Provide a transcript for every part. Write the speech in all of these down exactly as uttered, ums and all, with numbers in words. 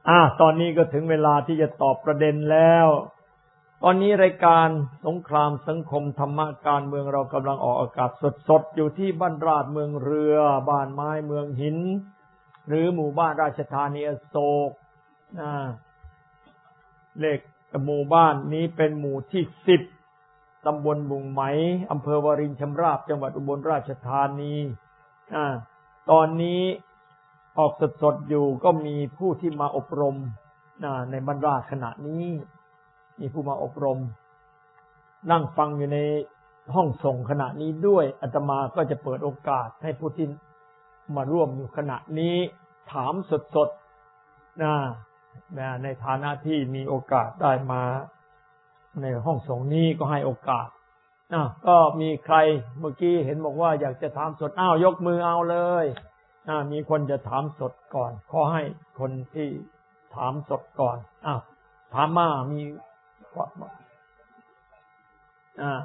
อ่าตอนนี้ก็ถึงเวลาที่จะตอบประเด็นแล้วตอนนี้รายการสงครามสังคมธรรมะการเมืองเรากำลังออกอากาศสดๆอยู่ที่บ้านราชเมืองเรือบ้านไม้เมืองหินหรือหมู่บ้านราชธานีอโศกอ่าเลขหมู่บ้านนี้เป็นหมู่ที่สิบตำบลบุงไหมอำเภอวารินชำราบจังหวัดอุบลราชธานีอ่าตอนนี้ออกสดๆอยู่ก็มีผู้ที่มาอบรมในบ้านราชขณะนี้มีผู้มาอบรมนั่งฟังอยู่ในห้องส่งขณะนี้ด้วยอาตมาก็จะเปิดโอกาสให้ผู้ที่มาร่วมอยู่ขณะนี้ถามสดๆนะในฐานะที่มีโอกาสได้มาในห้องส่งนี้ก็ให้โอกาสอ่ะก็มีใครเมื่อกี้เห็นบอกว่าอยากจะถามสดอ้าวยกมือเอาเลยอ่ามีคนจะถามสดก่อนขอให้คนที่ถามสดก่อนอ้าวถามมามีอ่า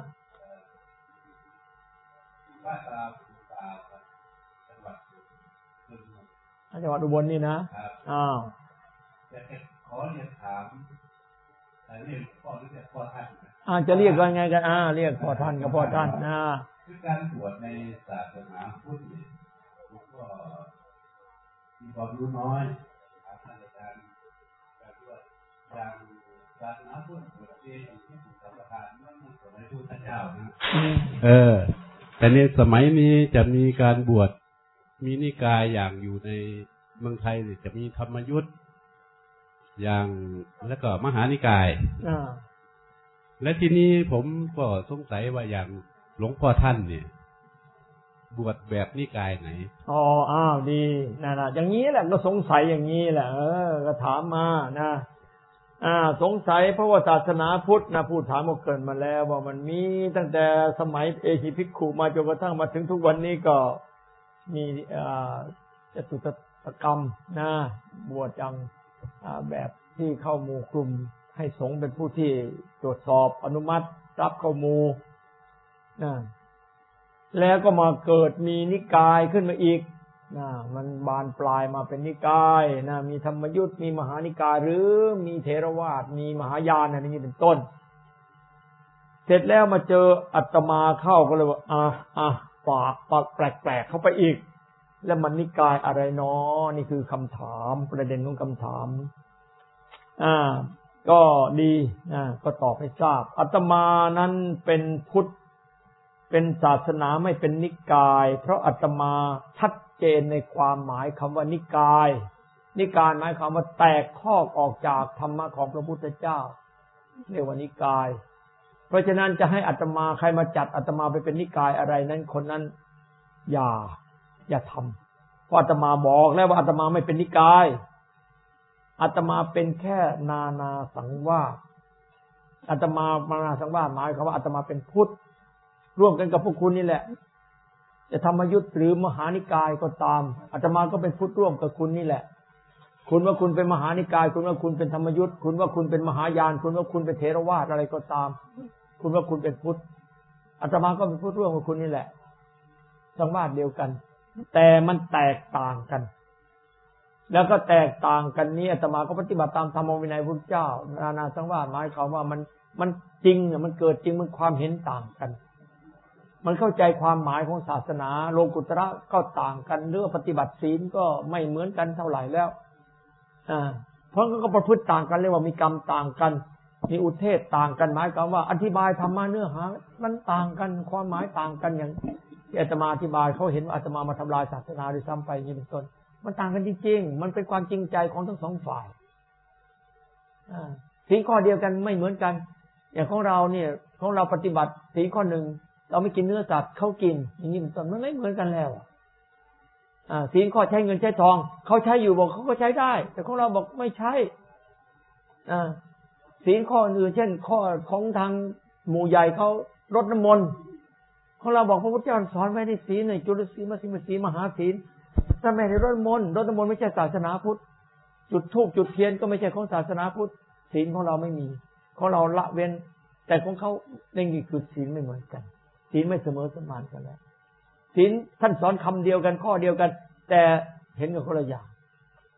จังหวัดอุบลนี่นะอ้าวขอเรียนถามเรียกพ่อหรือเรียกพ่อท่านอ่าจะเรียกกันไงกันอ่าเรียกพ่อท่านกับพ่อท่านนะคือการบวชในศาสนาพุทธเนี่ยก็มีความรู้น้อยท่านอาจารย์การบวชอย่างศาสนาพุทธบวชที่ที่ถูกสัมปทานนั่นคือสมัยพุทธเจ้านะเออแต่ในสมัยนี้จะมีการบวชมีนิกายอย่างอยู่ในเมืองไทยจะมีธรรมยุทธอย่างแล้วก็มหานิกายและทีนี้ผมก็สงสัยว่าอย่างหลวงพ่อท่านเนี่ยบวชแบบนิกายไหนอ๋ออ้าวดีนั่นน่ะอย่างนี้แหละก็สงสัยอย่างนี้แหละเออก็ถามมานะอ่าสงสัยเพราะว่าศาสนาพุทธนะผู้ถามก็เกิดมาแล้วว่ามันมีตั้งแต่สมัยเอหิภิกขุมาจนกระทั่งมาถึงทุกวันนี้ก็มีอ่าจตุตกรรมนะบวชอย่างแบบที่เข้าหมู่กลุ่มให้สงฆ์เป็นผู้ที่ตรวจสอบอนุมัติรับเข้าหมู่นะแล้วก็มาเกิดมีนิกายขึ้นมาอีกนะมันบานปลายมาเป็นนิกายนะมีธรรมยุทธ์มีมหานิกายหรือมีเถรวาทมีมหายานอะไรนี้เป็นต้นเสร็จแล้วมาเจออาตมาเข้าก็เลยว่าอ่ะอ่ะปากปากแปลกๆเข้าไปอีกแล้วมันนิกายอะไรเนาะนี่คือคำถามประเด็นของคำถามอ่าก็ดีอ่าก็ตอบให้ทราบอาตมานั้นเป็นพุทธเป็นศาสนาไม่เป็นนิกายเพราะอาตมาชัดเจนในความหมายคำว่านิกายนิกายหมายความว่าแตกข้อออกจากธรรมะของพระพุทธเจ้าเรียกว่านิกายเพราะฉะนั้นจะให้อาตมาใครมาจัดอาตมาไปเป็นนิกายอะไรนั้นคนนั้นอย่าอย่าทำเพราะอาตมาบอกแล้วว่าอาตมาไม่เป็นนิกายอาตมาเป็นแค่นานาสังวาสอาตมานานาสังวาสหมายความว่าอาตมาเป็นพุทธร่วมกันกับพวกคุณนี่แหละจะธรรมยุทธ์หรือมหานิกายก็ตามอาตมาก็เป็นพุทธร่วมกับคุณนี่แหละคุณว่าคุณเป็นมหานิกายคุณว่าคุณเป็นธรรมยุทธ์คุณว่าคุณเป็นมหายานคุณว่าคุณเป็นเถรวาทอะไรก็ตามคุณว่าคุณเป็นพุทธอาตมาก็เป็นพุทธร่วมกับคุณนี่แหละสังวาสเดียวกันแต่มันแตกต่างกันแล้วก็แตกต่างกันนี้อาตมาก็ปฏิบัติตามธรรมวินัยพุทธเจ้านานาสังวาสหมายความว่ามันมันจริงมันเกิดจริงมันความเห็นต่างกันมันเข้าใจความหมายของศาสนาโลกุตระก็ต่างกันเรื่องปฏิบัติศีลก็ไม่เหมือนกันเท่าไหร่แล้วอ่าเพราะก็ประพฤติต่างกันเรียกว่ามีกรรมต่างกันมีอุเทศต่างกันหมายความว่าอธิบายธรรมะเนื้อหามันต่างกันความหมายต่างกันอย่างที่อาตมาอธิบายเขาเห็นว่าอาตมามาทำลายศาสนาด้วยซ้ำไปอย่างนี้เป็นต้นมันต่างกันจริงๆมันเป็นความจริงใจของทั้งสองฝ่ายอ่าศีลข้อเดียวกันไม่เหมือนกันอย่างของเราเนี่ยของเราปฏิบัติศีลข้อหนึ่งเราไม่กินเนื้อสัตว์เขากินอย่างนี้เป็นต้นมันไม่เหมือนกันแล้วอ่าศีลข้อใช้เงินใช้ทองเขาใช้อยู่บอกเขาก็ใช้ได้แต่ของเราบอกไม่ใช่อ่าศีลข้ออื่นเช่นข้อของทางหมู่ใหญ่เขารดน้ำมนต์ของเราบอกพระพุทธเจ้าสอนไว้ในศีลในจุลศีลมัชฌิมศีลมหาศีลถ้าไม่ได้รดน้ำมนต์รดน้ำมนต์ไม่ใช่ศาสนาพุทธจุดธูปจุดเทียนก็ไม่ใช่ของศาสนาพุทธศีลของเราไม่มีของเราละเว้นแต่ของเขาในนี่คือศีลไม่เหมือนกันศีลไม่เสมอสมานกันแล้วศีลท่านสอนคำเดียวกันข้อเดียวกันแต่เห็นกันคนละอย่าง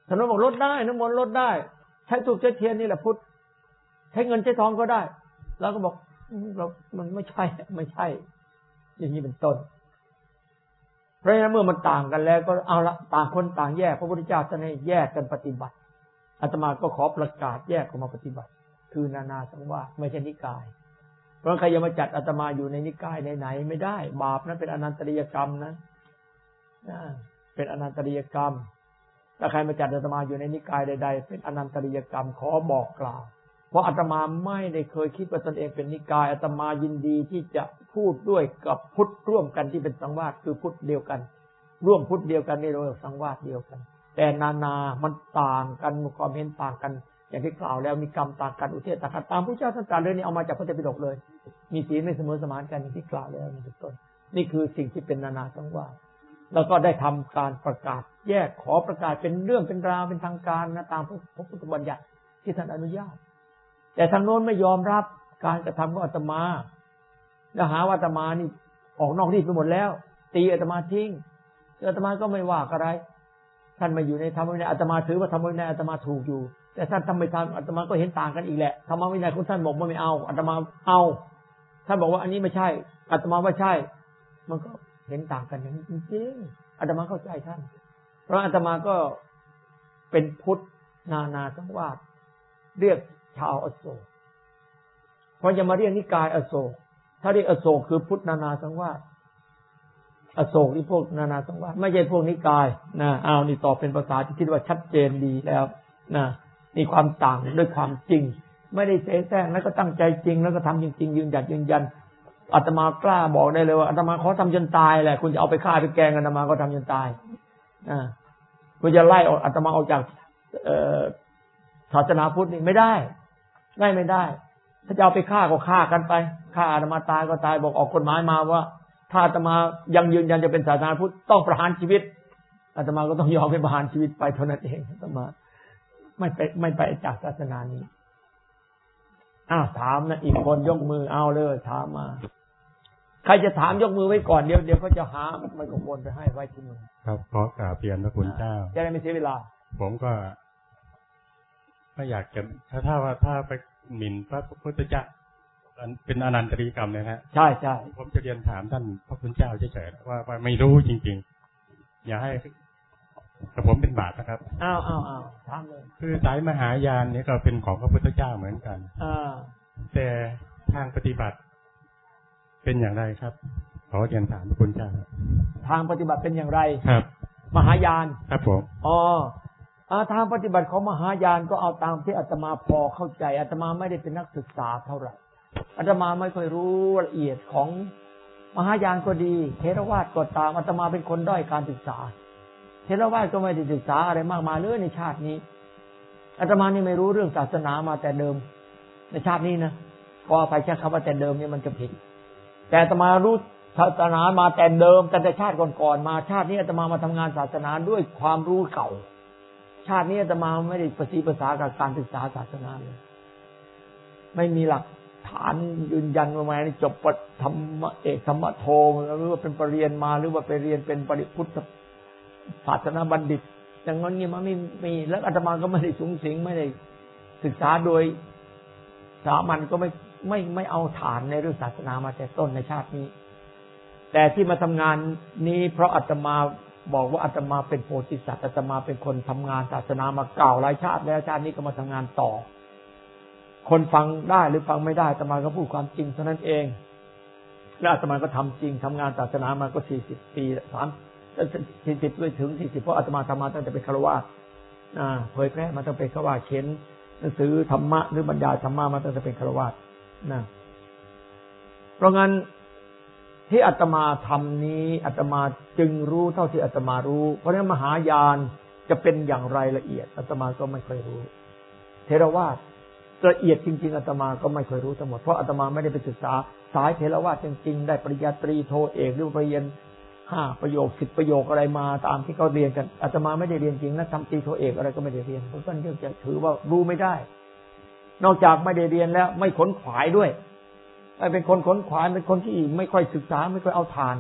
ท่านโน้นบอกลดได้น้ำมนต์ลดได้ใช้ธูปใช้เทียนนี่แหละพุทธใช้เงินใช้ทองก็ได้แล้วก็บอกเรามันไม่ใช่ไม่ใช่อย่างนี้เป็นต้นเพราะฉะนั้นเมื่อมันต่างกันแล้วก็เอาละต่างคนต่างแยกพระพุทธเจ้าท่านให้แยกกันปฏิบัติอาตมาก็ขอประกาศแยกออกมาปฏิบัติคือนานาสังวาสไม่ใช่นิกายเพราะใครจะมาจัดอาตมาอยู่ในนิกายไหนๆไม่ได้บาปนั้นเป็นอนันตริยกรรมนะเป็นอนันตริยกรรมถ้าใครมาจัดอาตมาอยู่ในนิกายใดๆเป็นอนันตริยกรรมขอบอกกล่าวเพราะอาตมาไม่ได้เคยคิดว่าตนเองเป็นนิกายอาตมายินดีที่จะพูดด้วยกับพุทธร่วมกันที่เป็นสังวาสคือพุทธเดียวกันร่วมพุทธเดียวกันนี่เราสังวาสเดียวกันแต่นานามันต่างกันมีความเห็นต่างกันอย่างที่กล่าวแล้วมีกรรมต่างกันอุเทศต่างกันตามพระเจ้าท่านตรัสเลยนี่เอามาจากพระไตรปิฎกเลยมีศีลไม่เสมอสมานกันอย่างที่กล่าวแล้วนี่เป็นต้นนี่คือสิ่งที่เป็นนานาสังวาสแล้วก็ได้ทำการประกาศแยกขอประกาศเป็นเรื่องเป็นราวเป็นทางการนะตามพระพุทธบัญญัติที่ท่านอนุญาตแต่ทางโน้นไม่ยอมรับการกระทำของอาตมาแล้วหาว่าอาตมานี่ออกนอกรีดไปหมดแล้วตีอาตมาทิ้งอาตมาก็ไม่ว่าอะไรท่านมาอยู่ในธรรมวินัยอาตมาถือว่าธรรมวินัยอาตมาถูกอยู่แต่ท่านทำไม่ทำอาตมาก็เห็นต่างกันอีกแหละธรรมวินัยของท่านบอกว่าไม่เอาอาตมาเอาท่านบอกว่าอันนี้ไม่ใช่อาตมาว่าใช่มันก็เห็นต่างกันอย่างนี้จริงๆอาตมาเข้าใจท่านเพราะอาตมาก็เป็นพุทธนานาสังวาสเรียกชาวอโศกเพราะจะมาเรียกนิกายอโศกถ้าเรียกอโศกคือพุทธนานาสังวาสอโศกนี่พวกนานาสังวาสไม่ใช่พวกนิกายนะเอานี่ตอบเป็นภาษาที่คิดว่าชัดเจนดีแล้วนะมีความต่างด้วยความจริงไม่ได้เสแสร้งแล้วก็ตั้งใจจริงแล้วก็ทำจริงๆยืนหยัดยืนยันอาตมากล้าบอกได้เลยว่าอาตมาขอทำจนตายแหละคุณจะเอาไปฆ่าไปแกงอาตมาก็ทำจนตายอ่าคุณจะไล่อาตมาออกจากเอ่อศาสนาพุทธนี่ไม่ได้ไล่ไม่ได้ถ้าจะเอาไปฆ่าก็ฆ่ากันไปฆ่าอาตมาตายก็ตายบอกออกกฎหมายมาว่าถ้าอาตมายังยืนยันจะเป็นศาสนาพุทธต้องประหารชีวิตอาตมาก็ต้องยอมให้ประหารชีวิตไปเท่านั้นเองอาตมาไม่ไปไม่ไปจากศาสนานี้อ้าวถามนะอีกคนยกมือเอาเลยถามมาใครจะถามยกมือไว้ก่อนเดี๋ยวเดี๋ยวเขาจะหาไมโครโฟนไปให้ไว้ที่มือครับขอกราบเรียนพระคุณเจ้าจะได้ไม่เสียเวลาผมก็ไม่อยากจะถ้าถ้าว่าถ้าไปหมิ่นพระพุทธเจ้าเป็นอนันตริยกรรมเนี่ยฮะใช่ใช่ผมจะเรียนถามท่านพระคุณเจ้าเฉยๆว่าว่าไม่รู้จริงๆอย่าให้แต่ผมเป็นบาปนะครับอ้าวอ้าวอ้าวถามเลยคือสายมหายานเนี่ยก็เป็นของพระพุทธเจ้าเหมือนกันอ่าแต่ทางปฏิบัติเป็นอย่างไรครับขอเรียนถามพระคุณเจ้าทางปฏิบัติเป็นอย่างไรครับมหายานครับผมอ๋อทางปฏิบัติของมหายานก็เอาตามที่อาตมาพอเข้าใจอาตมาไม่ได้เป็นนักศึกษาเท่าไหร่อาตมาไม่ค่อยรู้ละเอียดของมหายานก็ดีเทรวาสก็ตามอาตมาเป็นคนด้อยการศึกษาเทรวาสก็ไม่ได้ศึกษาอะไรมากมายเลยในชาตินี้อาตมานี่ไม่รู้เรื่องศาสนามาแต่เดิมในชาตินี้นะก็ไปใช้คำว่าแต่เดิมนี่มันจะผิดแต่อาตมารู้ศาสนามาแต่เดิมแต่ชาติก่อนๆมาชาตินี้อาตมามาทำงานศาสนาด้วยความรู้เก่าชาตินี้อาตมาไม่ได้ประสีภาษากับการศึกษาศาสนาเลยไม่มีหลักฐานยืนยันว่าแม่จบธรรมเอกธรรมโทหรือว่าเป็นปรริญญามาหรือว่าไปเรียนเป็นปริพุทธศาสนาบัณฑิตอย่างนั้นนี่มันไม่มีแล้วอาตมาก็ไม่ได้สูงสิงไม่ได้ศึกษาโดยสามัญก็ไม่ไม่ไม่เอาฐานในเรื่องศาสนามาแต่ต้นในชาตินี้แต่ที่มาทำงานนี้เพราะอาตมาบอกว่าอาตมาเป็นโพธิสัตว์อาตมาเป็นคนทำงานศาสนามาเก่าหลายชาติแล้วชาตินี้ก็มาทำงานต่อคนฟังได้หรือฟังไม่ได้อาตมาก็พูดความจริงเท่านั้นเองและอาตมาก็ทำจริงทำงานศาสนามาก็สี่สิบปีสามสี่สิบด้วยถึงสี่สิบเพราะอาตมาทำมาตั้งแต่เป็นฆราวาสอ่าเผยแพร่มาตั้งแต่เป็นฆราวาสเขียนหนังสือธรรมะหรือบรรยายธรรมะมาตั้งแต่เป็นฆราวาสนะเพราะงั้นที่อาตมาทำนี้อาตมาจึงรู้เท่าที่อาตมารู้เพราะฉะนั้นมหายานจะเป็นอย่างไรละเอียดอาตมาก็ไม่ค่อยรู้เทรวาสละเอียดจริงๆอาตมาก็ไม่ค่อยรู้ทั้งหมดเพราะอาตมาไม่ได้ไปศึกษาสายเทรวาสจริงๆได้ปริญญาตรีโทเอกหรือปริญญาห้าประโยคสิบประโยคอะไรมาตามที่เขาเรียนกันอาตมาไม่ได้เรียนจริงนะทำตรีโทเอกอะไรก็ไม่ได้เรียนเพราะฉะนั้นจะถือว่ารู้ไม่ได้นอกจากไม่ได้เรียนแล้วไม่ขนขวายด้วยไม่เป็นคนขนขวายเป็นคนที่ไม่ค่อยศึกษาไม่ค่อยเอาทาน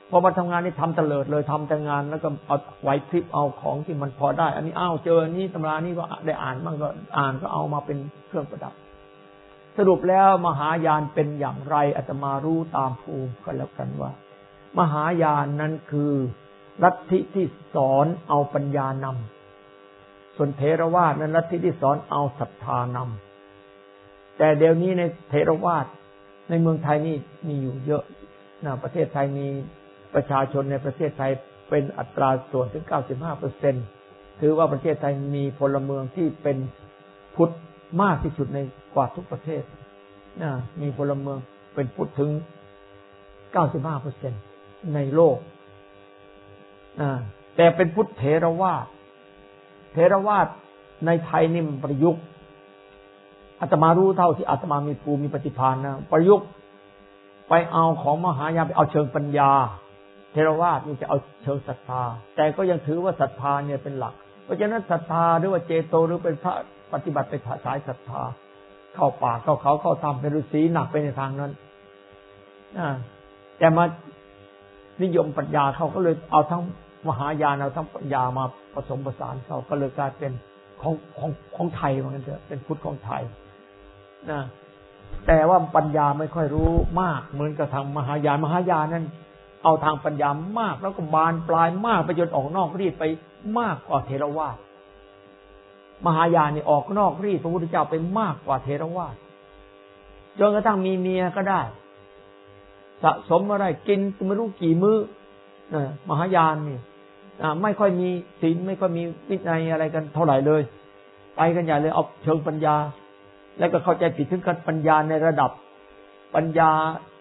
พอมาทำงานนี่ทำเตลิดเลยทำแต่งานแล้วก็เอาไหวพริบเอาของที่มันพอได้อันนี้อ้าวเจออันนี้ตำรานี้ก็ได้อ่านบ้างก็อ่านก็เอามาเป็นเครื่องประดับสรุปแล้วมหายานเป็นอย่างไรอาตมารู้ตามภูมิก็แล้วกันว่ามหายานนั้นคือลัทธิที่สอนเอาปัญญานำส่วนเทรวาสนั้นลัทธิที่สอนเอาศรัทธานำแต่เดี๋ยวนี้ในเทรวาสในเมืองไทยนี่มีอยู่เยอะนะประเทศไทยมีประชาชนในประเทศไทยเป็นอัตราส่วนถึง เก้าสิบห้าเปอร์เซ็นต์ ถือว่าประเทศไทยมีพลเมืองที่เป็นพุทธมากที่สุดในกว่าทุกประเทศนะมีพลเมืองเป็นพุทธถึง เก้าสิบห้าเปอร์เซ็นต์ ในโลกนะแต่เป็นพุทธเถรวาทเถรวาทในไทยนี่มันประยุกต์อาตมารู้เท่าที่อาตมามีภูมิมีปฏิภาณนะประยุกต์ไปเอาของมหายานไปเอาเชิงปัญญาเทรวาสนี่จะเอาเชิงศรัทธาแต่ก็ยังถือว่าศรัทธาเนี่ยเป็นหลักเพราะฉะนั้นศรัทธาหรือว่าเจโตหรือเป็นพระปฏิบัติไปสายศรัทธาเข้าป่าเข้าเขาเข้าถ้ำเป็นฤาษีหนักไปในทางนั้นนะแต่มานิยมปัญญาเขาก็เลยเอาทั้งมหายานเอาทั้งปัญญามาผสมผสานเขาก็เลยกลายเป็นของของของไทยเหมือนกันเถอะเป็นพุทธของไทยนะแต่ว่าปัญญาไม่ค่อยรู้มากเหมือนกับทางมหายานมหายานนั้นเอาทางปัญญามากแล้วก็บานปลายมากไปจนออกนอกรีดไปมากกว่าเทรวาสมหายานนี่ออกนอกรีดพระพุทธเจ้าไปมากกว่าเทรวาสจนกระทั่งมีเมียก็ได้สะสมอะไรกินไม่รู้กี่มื้อนะมหายานนี่ไม่ค่อยมีศีลไม่ค่อยมีวินัยอะไรกันเท่าไหร่เลยไปกันใหญ่เลยเอาเชิงปัญญาแล้วก็เข้าใจผิดถึงกันปัญญาในระดับปัญญา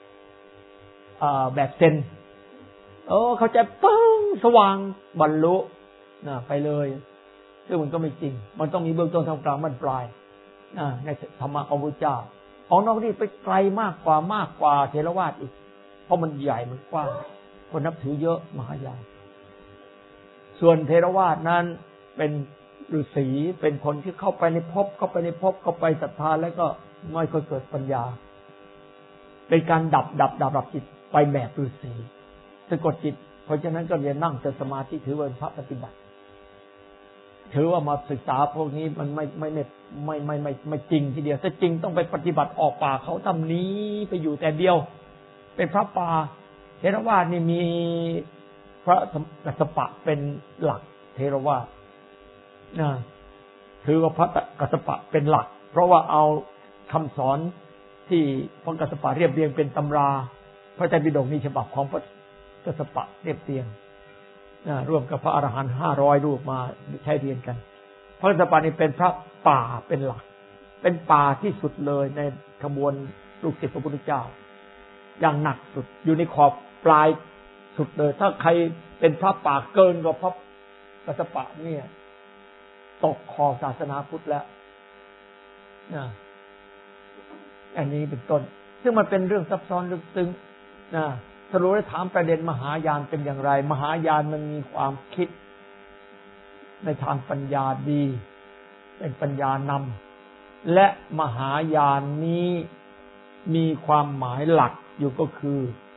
แบบเซนโอ้เข้าใจปึ้งสว่างบรรลุนะไปเลยซึ่งมันก็ไม่จริงมันต้องมีเบื้องต้นท่ามกลางบรรปลายนะในธรรมะของพระเจ้าของนอกนี่ไปไกลมากกว่ามากกว่าเทรวาสอีกเพราะมันใหญ่มันกว้างคนนับถือเยอะมหายานส่วนเทรวาสนั้นเป็นฤาษีเป็นคนที่เข้าไปในภพเข้าไปในภพเข้าไปศรัทธาแล้วก็ไม่ค่อยเกิดปัญญาเป็นการดับดับดับดับจิตไปแบบฤาษีสะกดจิตเพราะฉะนั้นก็เรียนนั่งแต่สมาธิถือว่าเป็นพระปฏิบัติถือว่ามาศึกษาพวกนี้มันไม่ไม่ไม่ไม่ไม่ไม่ไม่จริงทีเดียวถ้าจริงต้องไปปฏิบัติออกป่าเขาทำนี้ไปอยู่แต่เดียวเป็นพระป่าเทรวาสนี่มีพระกัสสปะเป็นหลักเทรวาสนะถือว่าพระกัสสปะเป็นหลักเพราะว่าเอาคำสอนที่พระกัสสปะเรียบเรียงเป็นตำราพระไตรปิฎกนี่ฉบับของพระกัสสปะเรียบเรียงนะร่วมกับพระอรหันต์ห้าร้อยรูปมาใช้เรียนกันพระกัสสปะนี่เป็นพระป่าเป็นหลักเป็นป่าที่สุดเลยในขบวนลูกศิษย์พระพุทธเจ้าอย่างหนักสุดอยู่ในขอบปลายสุดเลยถ้าใครเป็นพระป่าเกินกว่าพระกัสสปะเนี่ยตกคอศาสนาพุทธแล้วนะอันนี้เป็นต้นซึ่งมันเป็นเรื่องซับซ้อนลึกซึ้งนะสรุปแล้วถามประเด็นมหายานเป็นอย่างไรมหายานมันมีความคิดในทางปัญญาดีเป็นปัญญานำและมหายานนี้มีความหมายหลักอยู่ก็คือ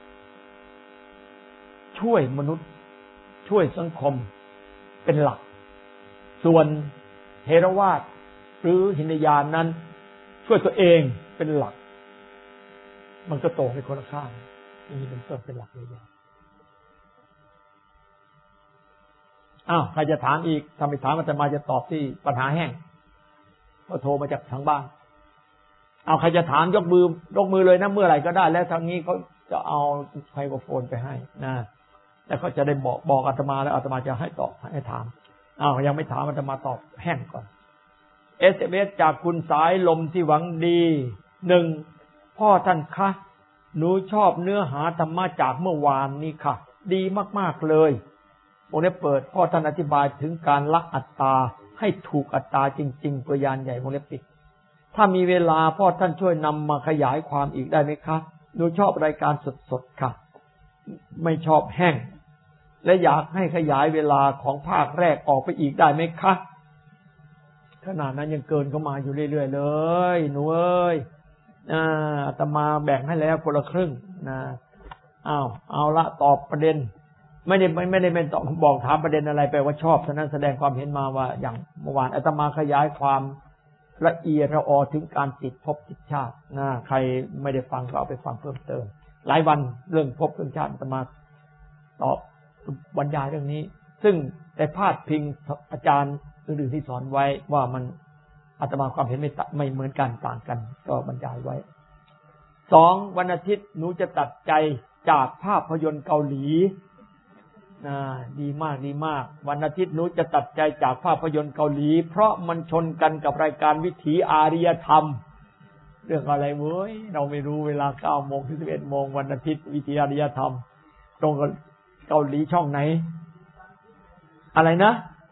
ช่วยมนุษย์ช่วยสังคมเป็นหลักส่วนเทรวาสหรือหินยานนั้นช่วยตัวเองเป็นหลักมันก็โตในคนละข้างนี่เป็นต้นเป็นหลักเลยอ้าวใครจะถามอีกถ้าไม่ถามอาตมาจะตอบที่ปัญหาแห้งเขาโทรมาจากทางบ้านเอาใครจะถามยกมือยกมือเลยนะเมื่อไหร่ก็ได้แล้วทางนี้เขาจะเอาไมโครโฟนไปให้นะแล้วเขาจะได้บอกบอกอาตมาแล้วอาตมาจะให้ตอบให้ถามอ้าวยังไม่ถามอาตมาตอบแห้งก่อน เอส เอ็ม เอส จากคุณสายลมที่หวังดีหนึ่งพ่อท่านคะหนูชอบเนื้อหาธรรมะจากเมื่อวานนี้ค่ะดีมากๆเลยวงเล็บเปิดพ่อท่านอธิบายถึงการละอัตตาให้ถูกอัตตาจริงๆตัวอยางใหญ่วงเล็บปิดถ้ามีเวลาพ่อท่านช่วยนำมาขยายความอีกได้ไหมคะหนูชอบรายการสดๆค่ะไม่ชอบแห้งและอยากให้ขยายเวลาของภาคแรกออกไปอีกได้ไหมคะขนาดนั้นยังเกินเข้ามาอยู่เรื่อยๆเลยหนูเอ้ยอาตมาแบ่งให้แล้วคนละครึ่งนะอ้าวเอาละตอบประเด็นไม่ได้ไม่ได้เป็นตอบบอกถามประเด็นอะไรไปว่าชอบฉะนั้นแสดงความเห็นมาว่าอย่างเมื่อวานอาตมาขยายความละเอียดละออถึงการติดภพติดชาตินะใครไม่ได้ฟังก็เอาไปฟังเพิ่มเติมหลายวันเรื่องภพเรื่องชาติอาตมาตอบบรรยายเรื่องนี้ซึ่งได้พาดพิงอาจารย์อื่นๆที่สอนไว้ว่ามันอาตมาความเห็นไม่ไม่เหมือนกันต่างกันก็บรรยายไว้สองวันอาทิตย์หนูจะตัดใจจากภาพยนตร์เกาหลีนะดีมากดีมากวันอาทิตย์หนูจะตัดใจจากภาพยนตร์เกาหลีเพราะมันชนกันกับรายการวิถีอารยธรรมเรื่องอะไรเว้ยเราไม่รู้เวลา เก้าโมง ถึง สิบเอ็ดโมงวันอาทิตย์วิถีอารยธรรมตรงกับเกาหลีช่องไหนอะไรนะ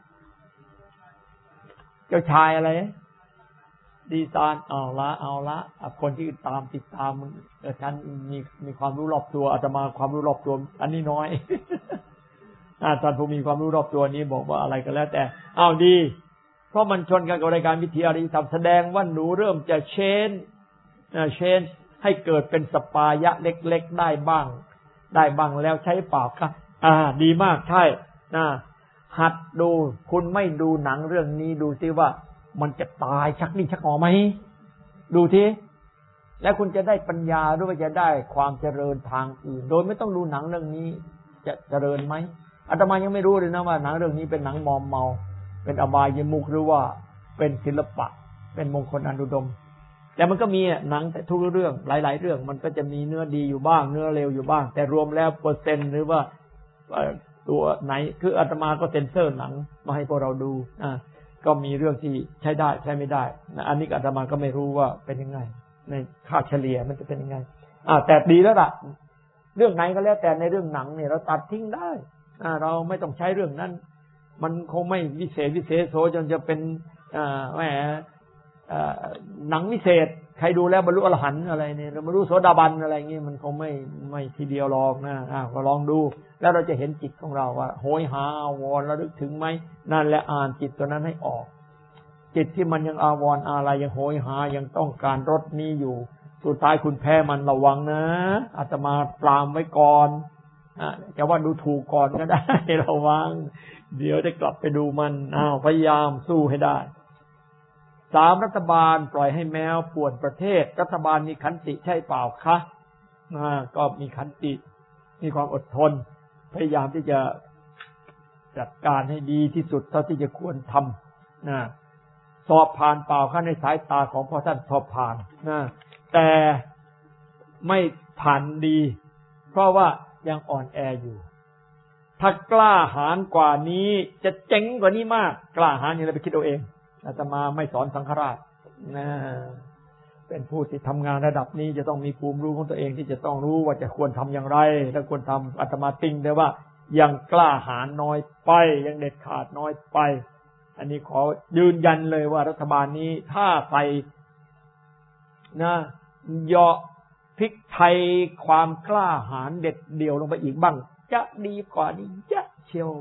เจ้าชายอะไรดีซานเอาละเอาละคนที่ตามติดตามเออฉันมีมีความรู้รอบตัวอาตมาความรู้รอบตัวอันนี้น้อยอาจารย์ผู้มีความรู้รอบตัวนี้บอกว่าอะไรก็แล้วแต่อ้าวดีเพราะมันชนกันกับรายการวิทยาอารยธรรมแสดงว่าหนูเริ่มจะเชนเชนให้เกิดเป็นสปายะเล็กๆได้บ้างได้บ้างแล้วใช้เปล่าคะอ่าดีมากใช่นะหัดดูคุณไม่ดูหนังเรื่องนี้ดูซิว่ามันจะตายชักนี่ชักงอไหมดูทีแล้วคุณจะได้ปัญญาด้วยว่าจะได้ความเจริญทางอื่นโดยไม่ต้องดูหนังเรื่องนี้จะเจริญไหมอาตมายังไม่รู้เลยนะว่าหนังเรื่องนี้เป็นหนังมอมเมาเป็นอบายมุขหรือว่าเป็นศิลปะเป็นมงคลอันอุดมแต่มันก็มีหนังทุกเรื่องหลายๆเรื่องมันก็จะมีเนื้อดีอยู่บ้างเนื้อเลวอยู่บ้างแต่รวมแล้วเปอร์เซ็นต์หรือว่าตัวไหนคืออาตมาก็เซ็นเซอร์หนังมาให้พวกเราดูอ่าก็มีเรื่องที่ใช้ได้ใช้ไม่ได้นะอันนี้อาตมาก็ไม่รู้ว่าเป็นยังไงในค่าเฉลี่ยมันจะเป็นยังไงอ่าแต่ดีแล้วล่ะเรื่องไหนก็แล้วแต่ในเรื่องหนังเนี่ยเราตัดทิ้งได้อ่าเราไม่ต้องใช้เรื่องนั้นมันคงไม่วิเศษวิเศษโสจนจะเป็นอ่าแหมอ่าหนังวิเศษใครดูแล้วบรรลุอรหันต์อะไรเนี่ยบรรลุโสดาบันอะไรอย่างงี้มันคงไม่ไม่ทีเดียวหรอกนะอ่าก็ลองดูแล้วเราจะเห็นจิตของเราว่าโหยหาอาวรณ์ระลึกถึงไหมนั่นแหละอ่านจิตตัวนั้นให้ออกจิตที่มันยังอาวรณ์อะไรยังโหยหายังต้องการรสนี้อยู่สุดท้ายคุณแพ้มันระวังนะอาตมาปรามไว้ก่อนอ่าจะว่าดูถูกก่อนก็ได้ระวังเดี๋ยวจะกลับไปดูมันอ้าวพยายามสู้ให้ได้สามรัฐบาลปล่อยให้แมวป่วนประเทศรัฐบาลมีขันติใช่เปล่าคะอ่าก็มีขันติมีความอดทนพยายามที่จะจัดการให้ดีที่สุดเท่าที่จะควรทำนะสอบผ่านเปล่าคะในสายตาของพ่อท่านสอบผ่านนะแต่ไม่ผ่านดีเพราะว่ายังอ่อนแออยู่ถ้ากล้าหาญกว่านี้จะเจ๋งกว่านี้มากกล้าหาญนี่เราไปคิดเอาเองอาตมาไม่สอนสังฆราชนะเป็นผู้ที่ทำงานระดับนี้จะต้องมีภูมิรู้ของตัวเองที่จะต้องรู้ว่าจะควรทำอย่างไรและควรทำอาตมาติ้งได้ว่ายังกล้าหาญน้อยไปยังเด็ดขาดน้อยไปอันนี้ขอยืนยันเลยว่ารัฐบาลนี้ถ้าใส่นะเหาะพริกไทยความกล้าหาญเด็ดเดี่ยวลงไปอีกบ้างจะดีกว่านี้เยอะเชียว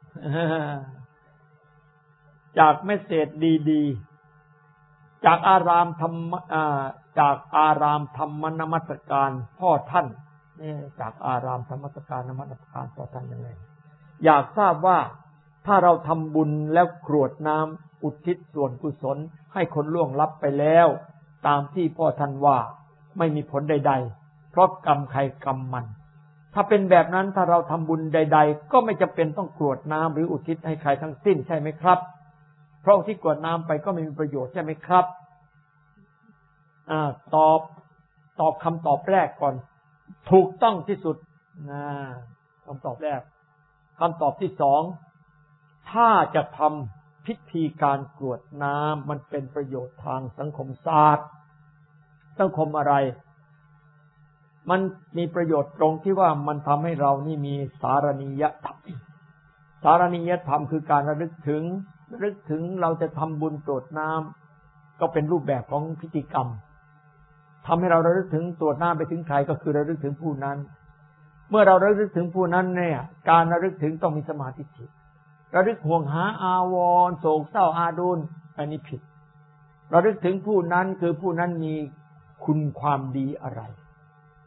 จากเมสเสจดีๆจากอารามธรรมจากอารามธรรมนมัสการพ่อท่านนี่จากอารามธรรมนมัสการนมัสการพ่อท่านยังไงอยากทราบว่าถ้าเราทำบุญแล้วกรวดน้ำอุทิศส่วนกุศลให้คนล่วงลับไปแล้วตามที่พ่อท่านว่าไม่มีผลใดๆเพราะกรรมใครกรรมมันถ้าเป็นแบบนั้นถ้าเราทำบุญใดๆก็ไม่จำเป็นต้องกรวดน้ำหรืออุทิศให้ใครทั้งสิ้นใช่ไหมครับเพราะที่กรวดน้ำไปก็ไม่มีประโยชน์ใช่ไหมครับอ่าตอบตอบคำตอบแรกก่อนถูกต้องที่สุดนะคำตอบแรกคำตอบที่สองถ้าจะทำพิธีการกรวดน้ำมันเป็นประโยชน์ทางสังคมศาสตร์สังคมอะไรมันมีประโยชน์ตรงที่ว่ามันทำให้เรานี่มีสารณียธรรมสารณียธรรมคือการระลึกถึงระลึกถึงเราจะทำบุญกรวดน้ำก็เป็นรูปแบบของพิธีกรรมทำให้เราระลึกถึงกรวดน้ำไปถึงใครก็คือระลึกถึงผู้นั้นเมื่อเราระลึกถึงผู้นั้นเนี่ยการระลึกถึงต้องมีสมาธิจิตระลึกห่วงหาอาวรณ์โศกเศร้าอาดูลอันนี้ผิดระลึกถึงผู้นั้นคือผู้นั้นมีคุณความดีอะไร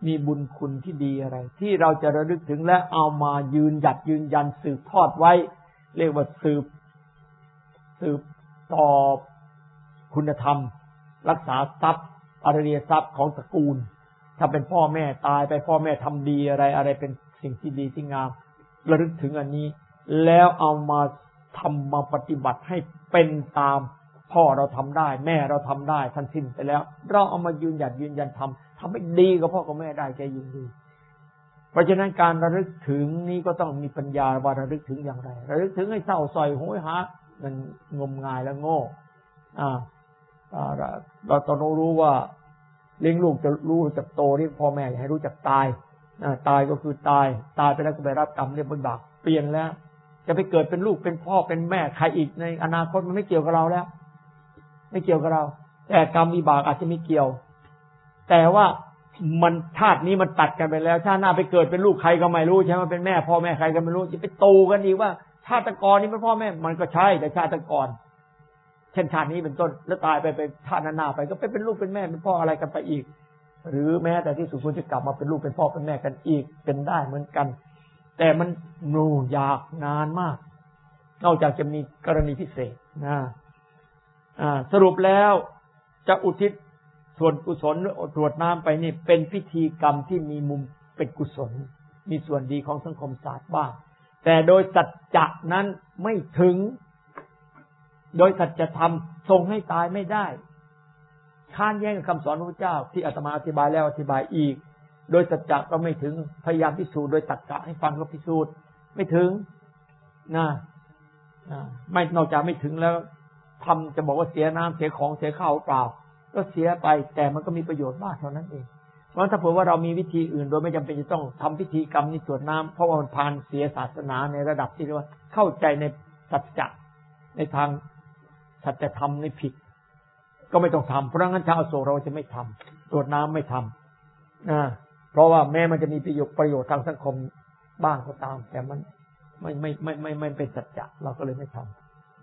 มีบุญคุณที่ดีอะไรที่เราจะระลึกถึงและเอามายืนหยัดยืนยันสืบทอดไว้เรียกว่าสืบสืบต่อคุณธรรมรักษาทรัพย์อริยทรัพย์ของตระกูลถ้าเป็นพ่อแม่ตายไปพ่อแม่ทำดีอะไรอะไรเป็นสิ่งที่ดีที่งามระลึกถึงอันนี้แล้วเอามาทำมาปฏิบัติให้เป็นตามพ่อเราทำได้แม่เราทำได้ท่านสิ้นไปแล้วเราเอามายืนหยัดยืนยันทำทำให้ดีกับพ่อกับแม่ได้แกยินดีเพราะฉะนั้นการระลึกถึงนี้ก็ต้องมีปัญญาว่าระลึกถึงอย่างไรระลึกถึงให้เศร้าซอยโหยหามันงมงายและโง่อ่าเราต้องรู้ว่าเลี้ยงลูกจะรู้จักโตเลี้ยงพ่อแม่ให้รู้จักตายตายก็คือตายตายไปแล้วก็ไปรับกรรมเรียกว่าบาปเปลี่ยนแล้วจะไปเกิดเป็นลูกเป็นพ่อเป็นแม่ใครอีกในอนาคตมันไม่เกี่ยวกับเราแล้วไม่เกี่ยวกับเราแต่กรรมวิบากอาจจะมีเกี่ยวแต่ว่ามันชาตินี้มันตัดกันไปแล้วชาติหน้าไปเกิดเป็นลูกใครก็ไม่รู้ใช่ไหมเป็นแม่พ่อแม่ใครก็ไม่รู้จะไปโตกันอีกว่าชาติกรนี่เป็นพ่อแม่มันก็ใช่แต่ชาติกรเช่นชาตินี้เป็นต้นแล้วตายไปไปชาติหน้าไปก็ไปเป็นลูกเป็นแม่เป็นพ่ออะไรกันไปอีกหรือแม้แต่ที่สุดคุณจะกลับมาเป็นลูกเป็นพ่อเป็นแม่กันอีกเป็นได้เหมือนกันแต่มันนูยากนานมากนอกจากจะมีกรณีพิเศษนะอ่าสรุปแล้วจะอุทิศส่วนกุศลตรวจน้ำไปนี่เป็นพิธีกรรมที่มีมุมเป็นกุศลมีส่วนดีของสังคมศาสตร์บ้างแต่โดยสัจจะนั้นไม่ถึงโดยสัจธรรมทรงให้ตายไม่ได้ค้านแย้งกับคำสอนของพระเจ้าที่อาตมาอธิบายแล้วอธิบายอีกโดยสัจจะก็ไม่ถึงพยายามพิสูจน์โดยตรรกะให้ฟังก็พิสูจน์ไม่ถึงนะไม่นอกจากไม่ถึงแล้วทำจะบอกว่าเสียน้ำเสียของเสียข้าวเปล่าก็เสียไปแต่มันก็มีประโยชน์มากเท่านั้นเองเพราะถ้าเผื่อว่าเรามีวิธีอื่นโดยไม่จำเป็นจะต้องทำพิธีกรรมนี้ตรวจน้ำเพราะว่ามันผ่านเสียศาสนาในระดับที่เรียกว่าเข้าใจในสัจจะในทางสัจธรรมในผิดก็ไม่ต้องทำเพราะงั้นชาวอโศกเราจะไม่ทำตรวจน้ำไม่ทำนะเพราะว่าแม้มันจะมีประโยชน์ประโยชน์ทางสังคมบ้างก็ตามแต่มันไม่ไม่ไม่ไม่ไม่เป็นสัจจะเราก็เลยไม่ทำ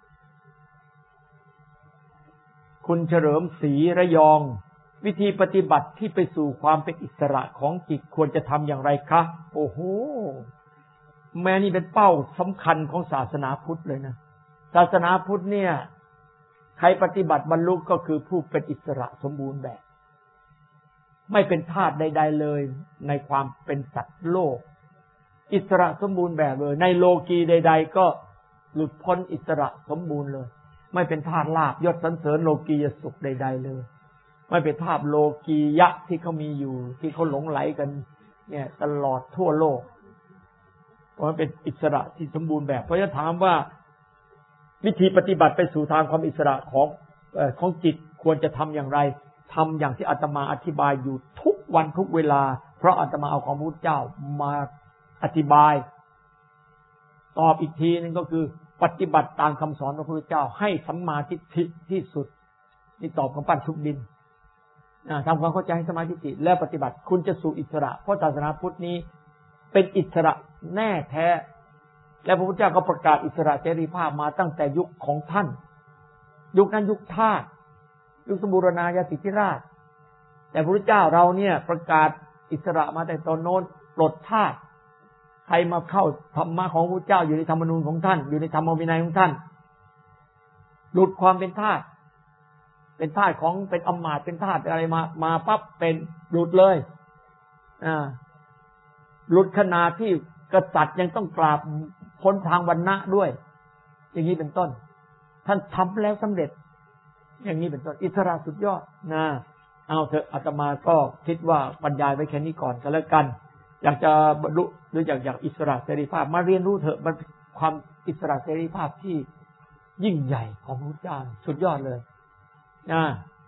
คุณเฉลิมศรีระยองวิธีปฏิบัติที่ไปสู่ความเป็นอิสระของจิตควรจะทำอย่างไรคะโอ้โหแม้นี่เป็นเป้าสำคัญของศาสนาพุทธเลยนะศาสนาพุทธเนี่ยใครปฏิบัติบรรลุก็คือผู้เป็นอิสระสมบูรณ์แบบไม่เป็นทาสใดๆเลยในความเป็นสัตว์โลกอิสระสมบูรณ์แบบเลยในโลกีใดๆก็หลุดพ้นอิสระสมบูรณ์เลยไม่เป็นทาสลาภยศสรรเสริญโลกียสุขใดๆเลยไม่เป็นทาสโลกียะที่เขามีอยู่ที่เขาหลงไหลกันเนี่ยตลอดทั่วโลกเพราะมันเป็นอิสระที่สมบูรณ์แบบเพราะจะถามว่าวิธีปฏิบัติไปสู่ทางความอิสระของเอ่อของจิตควรจะทำอย่างไรทำอย่างที่อาตมาอธิบายอยู่ทุกวันทุกเวลาเพราะอาตมาเอาของพระพุทธเจ้ามาอธิบายตอบอีกทีนึงก็คือปฏิบัติตามคำสอนของพระพุทธเจ้าให้สัมมาทิฏฐิที่สุดนี่ตอบของปั้นทุกดินทำความเข้าใจให้สมาธิจิตแล้วปฏิบัติคุณจะสู่อิสระเพราะศาสนาพุทธนี้เป็นอิสระแน่แท้และพระพุทธเจ้าก็ประกาศอิสระเสรีภาพมาตั้งแต่ยุคของท่านยุคนั้นยุคทาสยุคสมบูรณาญาสิทธิราชแต่พระพุทธเจ้าเราเนี่ยประกาศอิสระมาแต่ตอนโน้นปลดทาสใครมาเข้าธรรมะของพระพุทธเจ้าอยู่ในธรรมนูญของท่านอยู่ในธรรมวินัยของท่านหลุดความเป็นทาสเป็นทาสของเป็นอมาตย์เป็นทาสอะไรมามาปั๊บเป็นหลุดเลยอ่าหลุดขนาดที่กษัตริย์ยังต้องกราบพ้นทางวรรณะด้วยอย่างนี้เป็นต้นท่านทำแล้วสำเร็จอย่างนี้เป็นต้นอิสระสุดยอดนะเอาเถอะอาตมาก็คิดว่าบรรยายไว้แค่นี้ก่อนก็แล้วกันอยากจะบรรลุหรืออยากอยากอิสระเสรีภาพมาเรียนรู้เถอะมันความอิสระเสรีภาพที่ยิ่งใหญ่ของพระพุทธเจ้าสุดยอดเลยนะ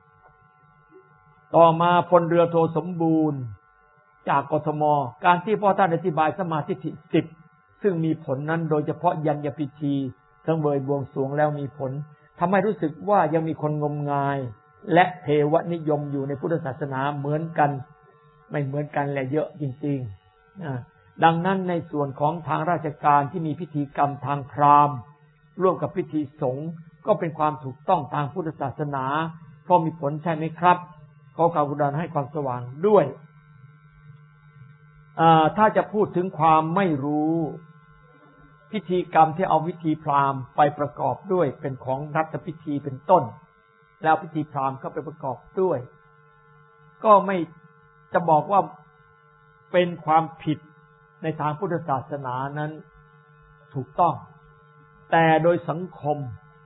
ต่อมาพลเรือโทสมบูรณ์จากกทมการที่พ่อท่านอธิบายสมาธิสิบซึ่งมีผลนั้นโดยเฉพาะยัญญพิธีทั้งเบยบวงสรวงแล้วมีผลทำให้รู้สึกว่ายังมีคนงมงายและเทวนิยมอยู่ในพุทธศาสนาเหมือนกันไม่เหมือนกันและเยอะจริงๆดังนั้นในส่วนของทางราชการที่มีพิธีกรรมทางพราหมณ์ร่วมกับพิธีสงฆ์ก็เป็นความถูกต้องทางพุทธศาสนาเพราะมีผลใช่ไหมครับขอความกรุณาให้ความสว่างด้วยถ้าจะพูดถึงความไม่รู้พิธีกรรมที่เอาวิธีพราหมณ์ไปประกอบด้วยเป็นของรัฐพิธีเป็นต้นแล้วพิธีพราหมณ์ก็ไปประกอบด้วยก็ไม่จะบอกว่าเป็นความผิดในทางพุทธศาสนานั้นถูกต้องแต่โดยสังคม